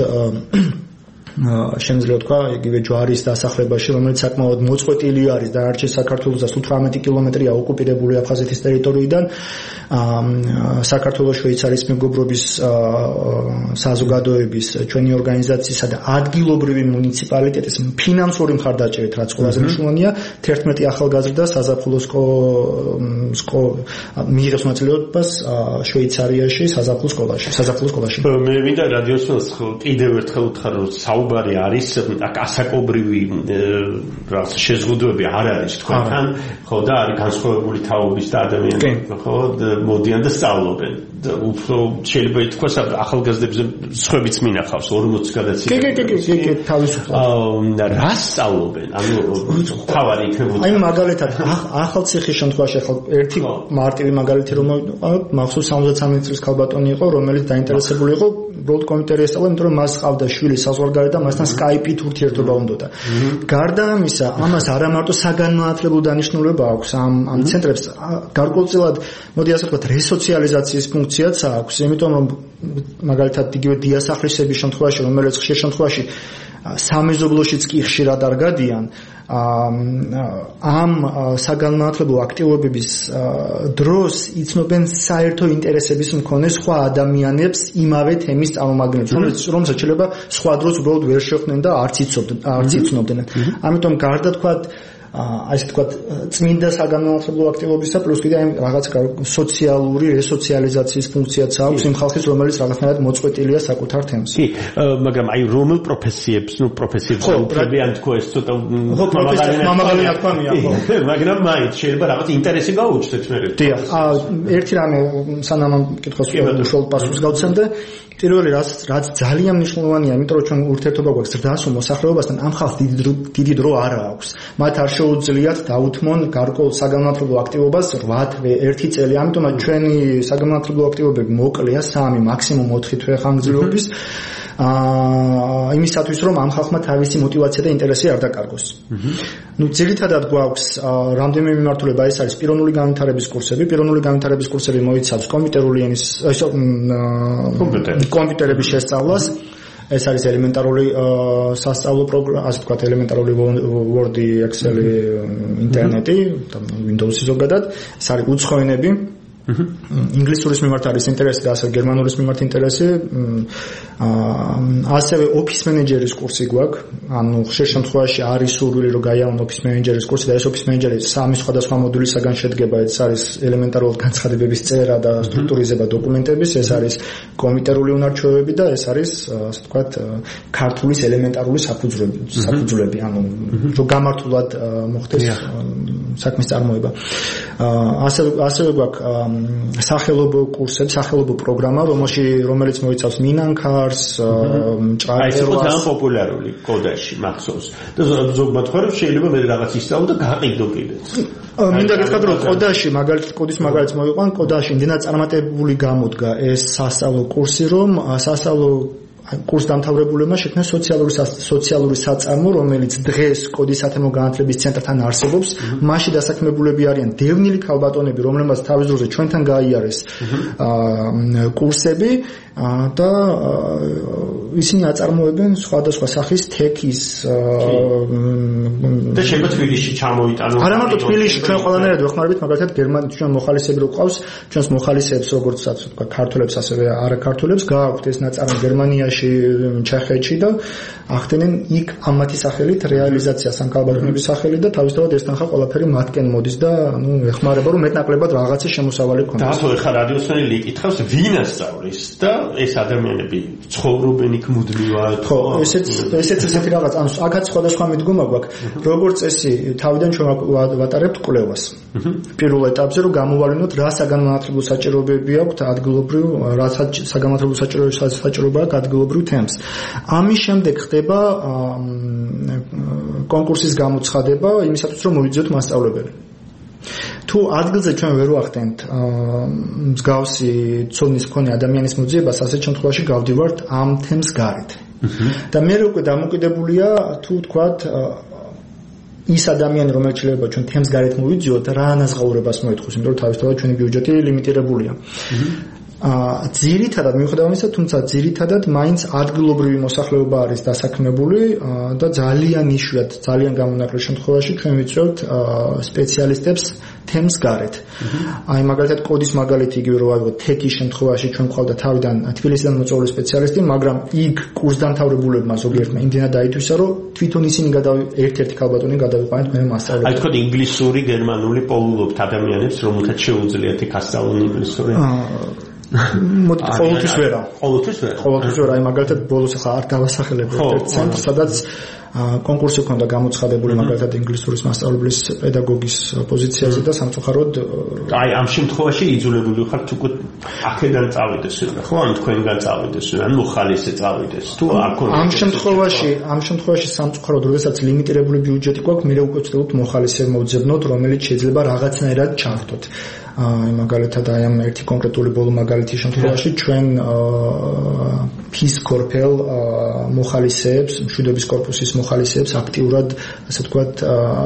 L: შემიძლია თქვა იგივე ჯვარის დასახლებაში რომელიც საკმაოდ მოწყვეტილი არის დანარჩენ საქართველოსა სულ თვრამეტი კილომეტრია ოკუპირებული აფხაზეთის ტერიტორიიდან საქართველოს შვეიცარიის მეგობრობის საზოგადოების ჩვენი ორგანიზაციისა და ადგილობრივი მუნიციპალიტეტის ფინანსური მხარდაჭერით რაც ყველაზე მნიშვნელოვანია თერთმეტი ახალგაზრდა საზაფხულო მიიღებს მონაწილეობას შვეიცარიაში საზაფხულო სკოლაში საზაფხულო სკოლაში
E: მე მინდა რადიოსმენს კიდევ ერთხელ უთხრა რომ საუბარი არის აქ ასაკობრივი რაღაც შეზღუდვები არ არის თქვენთან ხო და არის განსხვავებული თაობის და ადამიანები ხო მოდიან და სწავლობენ და უფრო შეიძლება ითქვას ახალგაზრდებზე სხვებიც მინახავს ორმოცი გადაცემა
L: კი კი კი კი თავისუფლად
E: რა სწავლობენ ანუ თავარი იქნებოდა
L: აი მაგალითად ახალციხის შემთხვევაში ახალ ერთი მარტივი მაგალითი რომ მახსოვს სამოცდამეტ წლის ქალბატონი იყო რომელიც დაინტერესებული იყო უბრალოდ კომპიუტერი ესწავლა იმიტომ რომ მას ჰყავდა შვილი საზღვარგარეთ და მასთან სკაიპით ურთიერთობა უნდოდა გარდა ამისა ამას არა მარტო საგანმანათლებლო დანიშნულება აქვს ამ ამ ცენტრებს გარკვეულწილად მოდი ასე ვთქვათ რესოციალიზაციის ფუნქციაც აქვს იმიტომ რომ მაგალითად იგივე დიასახლისების შემთხვევაში რომელიც ხშირ შემთხვევაში სამეზობლოშიც კი ხშირად არ გადიან ამ საგანმანათლებლო აქტივობების დროს იცნობენ საერთო ინტერესების მქონე სხვა ადამიანებს იმავე თემის წარმომადგენლებს რომელსაც შეიძლება სხვა დროს უბრალოდ ვერ შეხვდნენ და არც იცოდნენ არც იცნობდნენ ამიტომ გარდა თქვა აი ესე თქვა წმინდა საგანმანათლებლო აქტივობისა პლუს კიდე აი რაღაც სოციალური რესოციალიზაციის ფუნქციაც აქვს იმ ხალხის რომელიც რაღაცნაირად მოწყვეტილია საკუთარ თემს.
E: კი, მაგრამ აი რომელ პროფესიებს, ნუ პროფესიებს უფლები ან თქვა ეს ცოტა
L: მამაღალი ნათქვამია ხო.
E: მაგრამ მაინც შეიძლება რაღაც ინტერესი გაუჩნდეთ მე.
L: დიახ, ერთი რამე სანამ ამ კითხვას უშუალოდ პასუხს გავცემდე პირველი რაც რაც ძალიან მნიშვნელოვანია, იმიტომ რომ ჩვენ ურთიერთობა გვაქვს ზრდასრულ მოსახლეობასთან, ამ ხალხს დიდი დიდი დრო არ აქვს. მათ არ შეუძლიათ დაუთმონ გარკვეულ საგანმანათლებლო აქტივობას რვა თვე, ერთი წელი. ამიტომ ჩვენი საგანმანათლებლო აქტივობები მოკლეა სამი, მაქსიმუმ ოთხი თვე ხანგრძლივობის. აა იმისათვის რომ ამ ხალხმა თავისი мотиваცია და ინტერესი არ დაკარგოს. ნუ ძირითადად გვაქვს რამდენიმე მიმართულება ეს არის პიროვნული განვითარების კურსები. პიროვნული განვითარების კურსები მოიცავს კომპიუტერული ენის კომპიუტერების შესწავლას. ეს არის ელემენტარული სასწავლო პროგრამა, ასე ვთქვათ, ელემენტარული Word, Excel, ინტერნეტი, Windows-ი ზოგადად. ეს არის უცხო ენები. ინგლისურის მიმართ არის ინტერესი და ასევე გერმანულის მიმართ ინტერესი. ასევე ოფის მენეჯერის კურსი გვაქვს. ანუ ხშირ შემთხვევაში არის სურვილი რომ გაიარონ ოფის მენეჯერის კურსი და ეს ოფის მენეჯერი სამი სხვადასხვა მოდულისაგან შედგება. ეს არის ელემენტარულად განცხადებების წერა და სტრუქტურიზება დოკუმენტების, ეს არის კომპიუტერული უნარჩვევები და ეს არის ასე ვთქვათ ქართულის ელემენტარული საფუძვლები, საფუძვლები, ანუ რომ გამართულად მოხდეს საქმის წარმოება. ასევე ასევე გვაქვს სახელობო კურსები, სახელობო პროგრამა, რომელშიც რომელიც მოიცავს მინანქარს, ჭარბერას.
E: ეს ძალიან პოპულარული კოდაში მახსოვს. და ზოგადად მხარეს შეიძლება მე რაღაც ისწავლო და გაყიდო კიდეც.
L: მინდა გითხრათ რომ კოდაში მაგალითად კოდის მაგალითს მოვიყვან, კოდაში იმდენად წარმატებული გამოდგა ეს სასწავლო კურსი, რომ სასწავლო კურს დამთავრებულებმა შექმნეს სოციალური სოციალური საწარმო, რომელიც დღეს კოდის სათემო განათლების ცენტრთან არსებობს. მასში დასაქმებულები არიან დევნილი ქალბატონები, რომლებმაც თავის დროზე ჩვენთან გაიარეს კურსები და ისინი აწარმოებენ სხვადასხვა სახის თექის
E: და შეიძლება თბილისში ჩამოიტანონ.
L: არა მარტო თბილისში, ჩვენ ყველანაირად ვეხმარებით, მაგალითად გერმანიაში ჩვენ მოხალისეები რო ყავს, ჩვენს მოხალისეებს როგორც ვთქვა, ქართველებს ასევე არაქართველებს გააქვთ ეს ნაწარმი გერმანიაში, ჩეხეთში და ახდენენ იქ ამათი სახელით რეალიზაციას ან ქალბატონების სახელით და თავისთავად ეს თანხა ყველაფერი მათკენ მოდის და ანუ ეხმარება რომ მეტნაკლებად რაღაცის შემოსავალი ქონდეს.
E: და თო ეხლა რადიოსმენელი იკითხავს ვინ ასწავლის და ეს ადამიანები ცხოვრობენ იქ მუდმივად.
L: ხო, ესეც ესეც ესეთი რაღაც, ანუ აქაც სხვადასხვა მიდგომა გვაქვს. როგორც წესი, თავიდან ჩვენ ვატარებთ კვლევას. პირველ ეტაპზე რომ გამოვალინოთ რა საგანმანათლებლო საჭიროებები აქვთ ადგილობრივ, რა საგანმანათლებლო საჭიროება აქვს ადგილობრივ თემს. ამის შემდეგ ხდება კონკურსის გამოცხადება იმისათვის რომ მოვიძიოთ მასწავლებელი. თუ ადგილზე ჩვენ ვერ ვახდენთ მსგავსი ცოდნის მქონე ადამიანის მოძიებას, ასეთ შემთხვევაში გავდივართ ამ თემს გარეთ. და მე უკვე დამოკიდებულია თუ თქვათ ის ადამიანი რომელიც შეიძლება ჩვენ თემს გარეთ მოვიძიოთ რა ანაზღაურებას მოითხოვს, იმიტომ რომ თავისთავად ჩვენი ბიუჯეტი ლიმიტირებულია. აა ძირითადად მიუხედავად ამისა, თუმცა ძირითადად მაინც ადგილობრივი მოსახლეობა არის დასაქმებული და ძალიან იშვიათ, ძალიან გამონაკლის შემთხვევაში ჩვენ ვიწევთ სპეციალისტებს თემს გარეთ. აი მაგალითად კოდის მაგალითი იგივე რომ ავიღოთ თექის შემთხვევაში ჩვენ ყავდა თავიდან თბილისიდან მოწვეული სპეციალისტი, მაგრამ იქ კურსდამთავრებულებმა ზოგიერთმა იმდენად დაითვისა, რომ თვითონ ისინი გადავი ერთ-ერთი ქალბატონი გადავიყვანეთ მე მასწავლებლად.
E: აი თქო ინგლისური, გერმანული პოულობთ ადამიანებს, რომელთაც შეუძლიათ იქ ასწავლონ ინგლისური. მოდი ყოველთვის ვერა. ყოველთვის ვერა.
L: ყოველთვის ვერა. აი მაგალითად ბოლოს ახლა არ დავასახელებ ერთ ცენტრს, სადაც კონკურსი ჰქონდა გამოცხადებული მაგალითად ინგლისურის მასწავლებლის პედაგოგის პოზიციაზე და სამწუხაროდ
E: აი ამ შემთხვევაში იძულებული ხართ უკვე აქედან წავიდეს, ხო? ან თქვენგან წავიდეს, ან მოხალისე წავიდეს. თუ არ ქონდა
L: ამ შემთხვევაში, ამ შემთხვევაში სამწუხაროდ როდესაც ლიმიტირებული ბიუჯეტი გვაქვს, მე უკვე ვწდებით მოხალისე მოვძებნოთ, რომელიც შეიძლება რაღაცნაირად ჩავხტოთ. აი მაგალითად აი ამ ერთი კონკრეტული ბოლო მაგალითის შემთხვევაში ჩვენ ფის კორპელ მოხალისეებს, მშვიდობის კორპუსის მოხალისეებს აქტიურად, ასე ვთქვათ,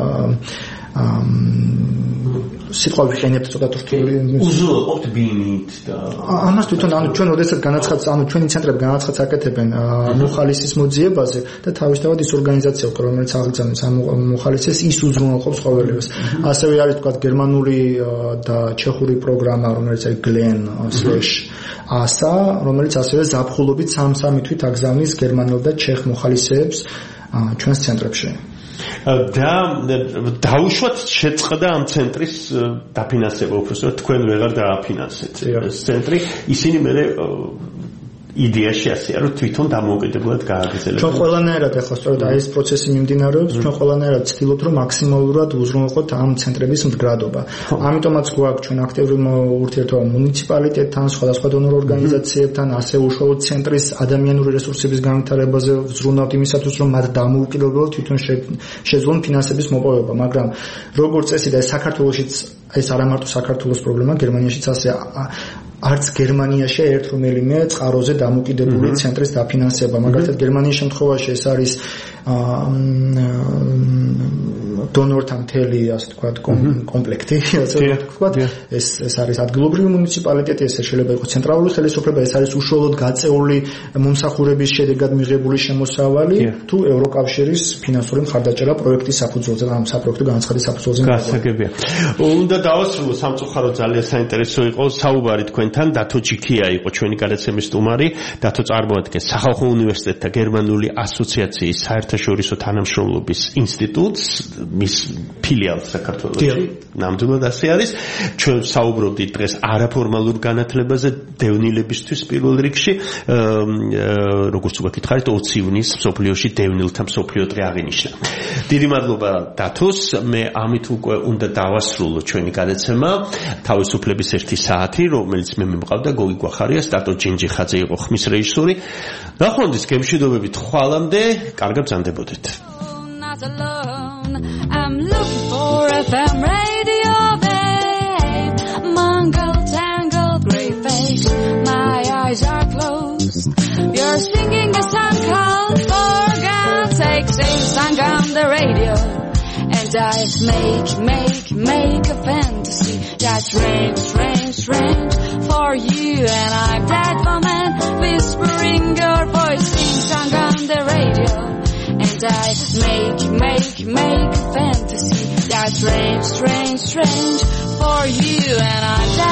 L: სიტყვა ვიყენებთ ცოტა რთული.
E: უზრუნველყოფთ ბინით და
L: ამას თვითონ ანუ ჩვენ როდესაც განაცხადს, ანუ ჩვენი ცენტრები განაცხადს აკეთებენ მოხალისის მოძიებაზე და თავისთავად ის ორგანიზაცია, რომელიც აღგზავნეს ამ მოხალისეს, ის უზრუნველყოფს ყოველივეს. ასევე არის თქვათ გერმანული და ჩეხური პროგრამა, რომელიც არის გლენ სლეშ ასა, რომელიც ასევე ზაფხულობით სამ-სამი თვით აგზავნის გერმანელ და ჩეხ მოხალისეებს ჩვენს ცენტრებში.
E: და დაუშვათ შეწყდა ამ ცენტრის დაფინანსება, უბრალოდ თქვენ ვეღარ დააფინანსეთ ეს ცენტრი, ისინი მე იდეაში ასეა რომ თვითონ დამოუკიდებლად გააგრძელებენ.
L: ჩვენ ყველანაირად ახლა სწორედ აი ეს პროცესი მიმდინარეობს, ჩვენ ყველანაირად ვცდილობთ რომ მაქსიმალურად უზრუნველყოთ ამ ცენტრების მდგრადობა. ამიტომაც გვაქვს ჩვენ აქტიური ურთიერთობა მუნიციპალიტეტთან, სხვადასხვა დონორ ორგანიზაციებთან, ასევე უშუალოდ ცენტრის ადამიანური რესურსების განვითარებაზე ვზრუნავთ იმისათვის რომ მათ დამოუკიდებლად თვითონ შეძლონ ფინანსების მოპოვება, მაგრამ როგორც წესი და საქართველოშიც ეს არა მარტო საქართველოს პრობლემა, გერმანიაშიც ასე არც გერმანიაში ერთ რომელიმე წყაროზე დამოკიდებული ცენტრის დაფინანსება. მაგალითად გერმანიის შემთხვევაში ეს არის დონორთა მთელი ასე თქვა კომპლექტი, ასე თქვა, ეს ეს არის ადგილობრივი მუნიციპალიტეტი, ეს შეიძლება იყოს ცენტრალური ხელისუფლება, ეს არის უშუალოდ გაწეული მომსახურების შედეგად მიღებული შემოსავალი თუ ევროკავშირის ფინანსური მხარდაჭერა პროექტის საფუძველზე, ამ საპროექტო განაცხადის საფუძველზე.
E: გასაგებია. უნდა დავასრულო სამწუხაროდ ძალიან საინტერესო იყო საუბარი თქვენთან. დათო ჯიქია იყო ჩვენი გადაცემის სტუმარი. დათო წარმოადგენს სახალხო უნივერსიტეტთა გერმანული ასოციაციის საერთაშორისო თანამშრომლობის ინსტიტუტს, მის ფილიალს საქართველოში. ნამდვილად ასე არის. ჩვენ საუბრობდით დღეს არაფორმალურ განათლებაზე დევნილებისთვის პირველ რიგში. როგორც უგაკითხარით ოცი ივნისს მსოფლიოში დევნილთა მსოფლიო დღე აღინიშნა. დიდი მადლობა დათოს. მე ამით უკვე უნდა დავასრულო ჩვენი გადაცემა. თავისუფლების ერთი საათი, რომელიც მე მიმყავდა გოგი გვახარიას, დათო ჯინჯიხაძე იყო ხმის რეჟისორი. ნახვამდის გემშვიდობებით ხვალამდე, კარგად ბრძანდებოდეთ. I'm looking for F M radio, babe. Mangled, tangled, grey face. My eyes are closed. You're singing a song called For God's sake, sing song on the radio. And I make, make, make a fantasy that's strange, strange, strange for you. And I'm that woman whispering your voice, sing song on the radio. And I make, make, make a fantasy that's strange, strange, strange for you. And I'm that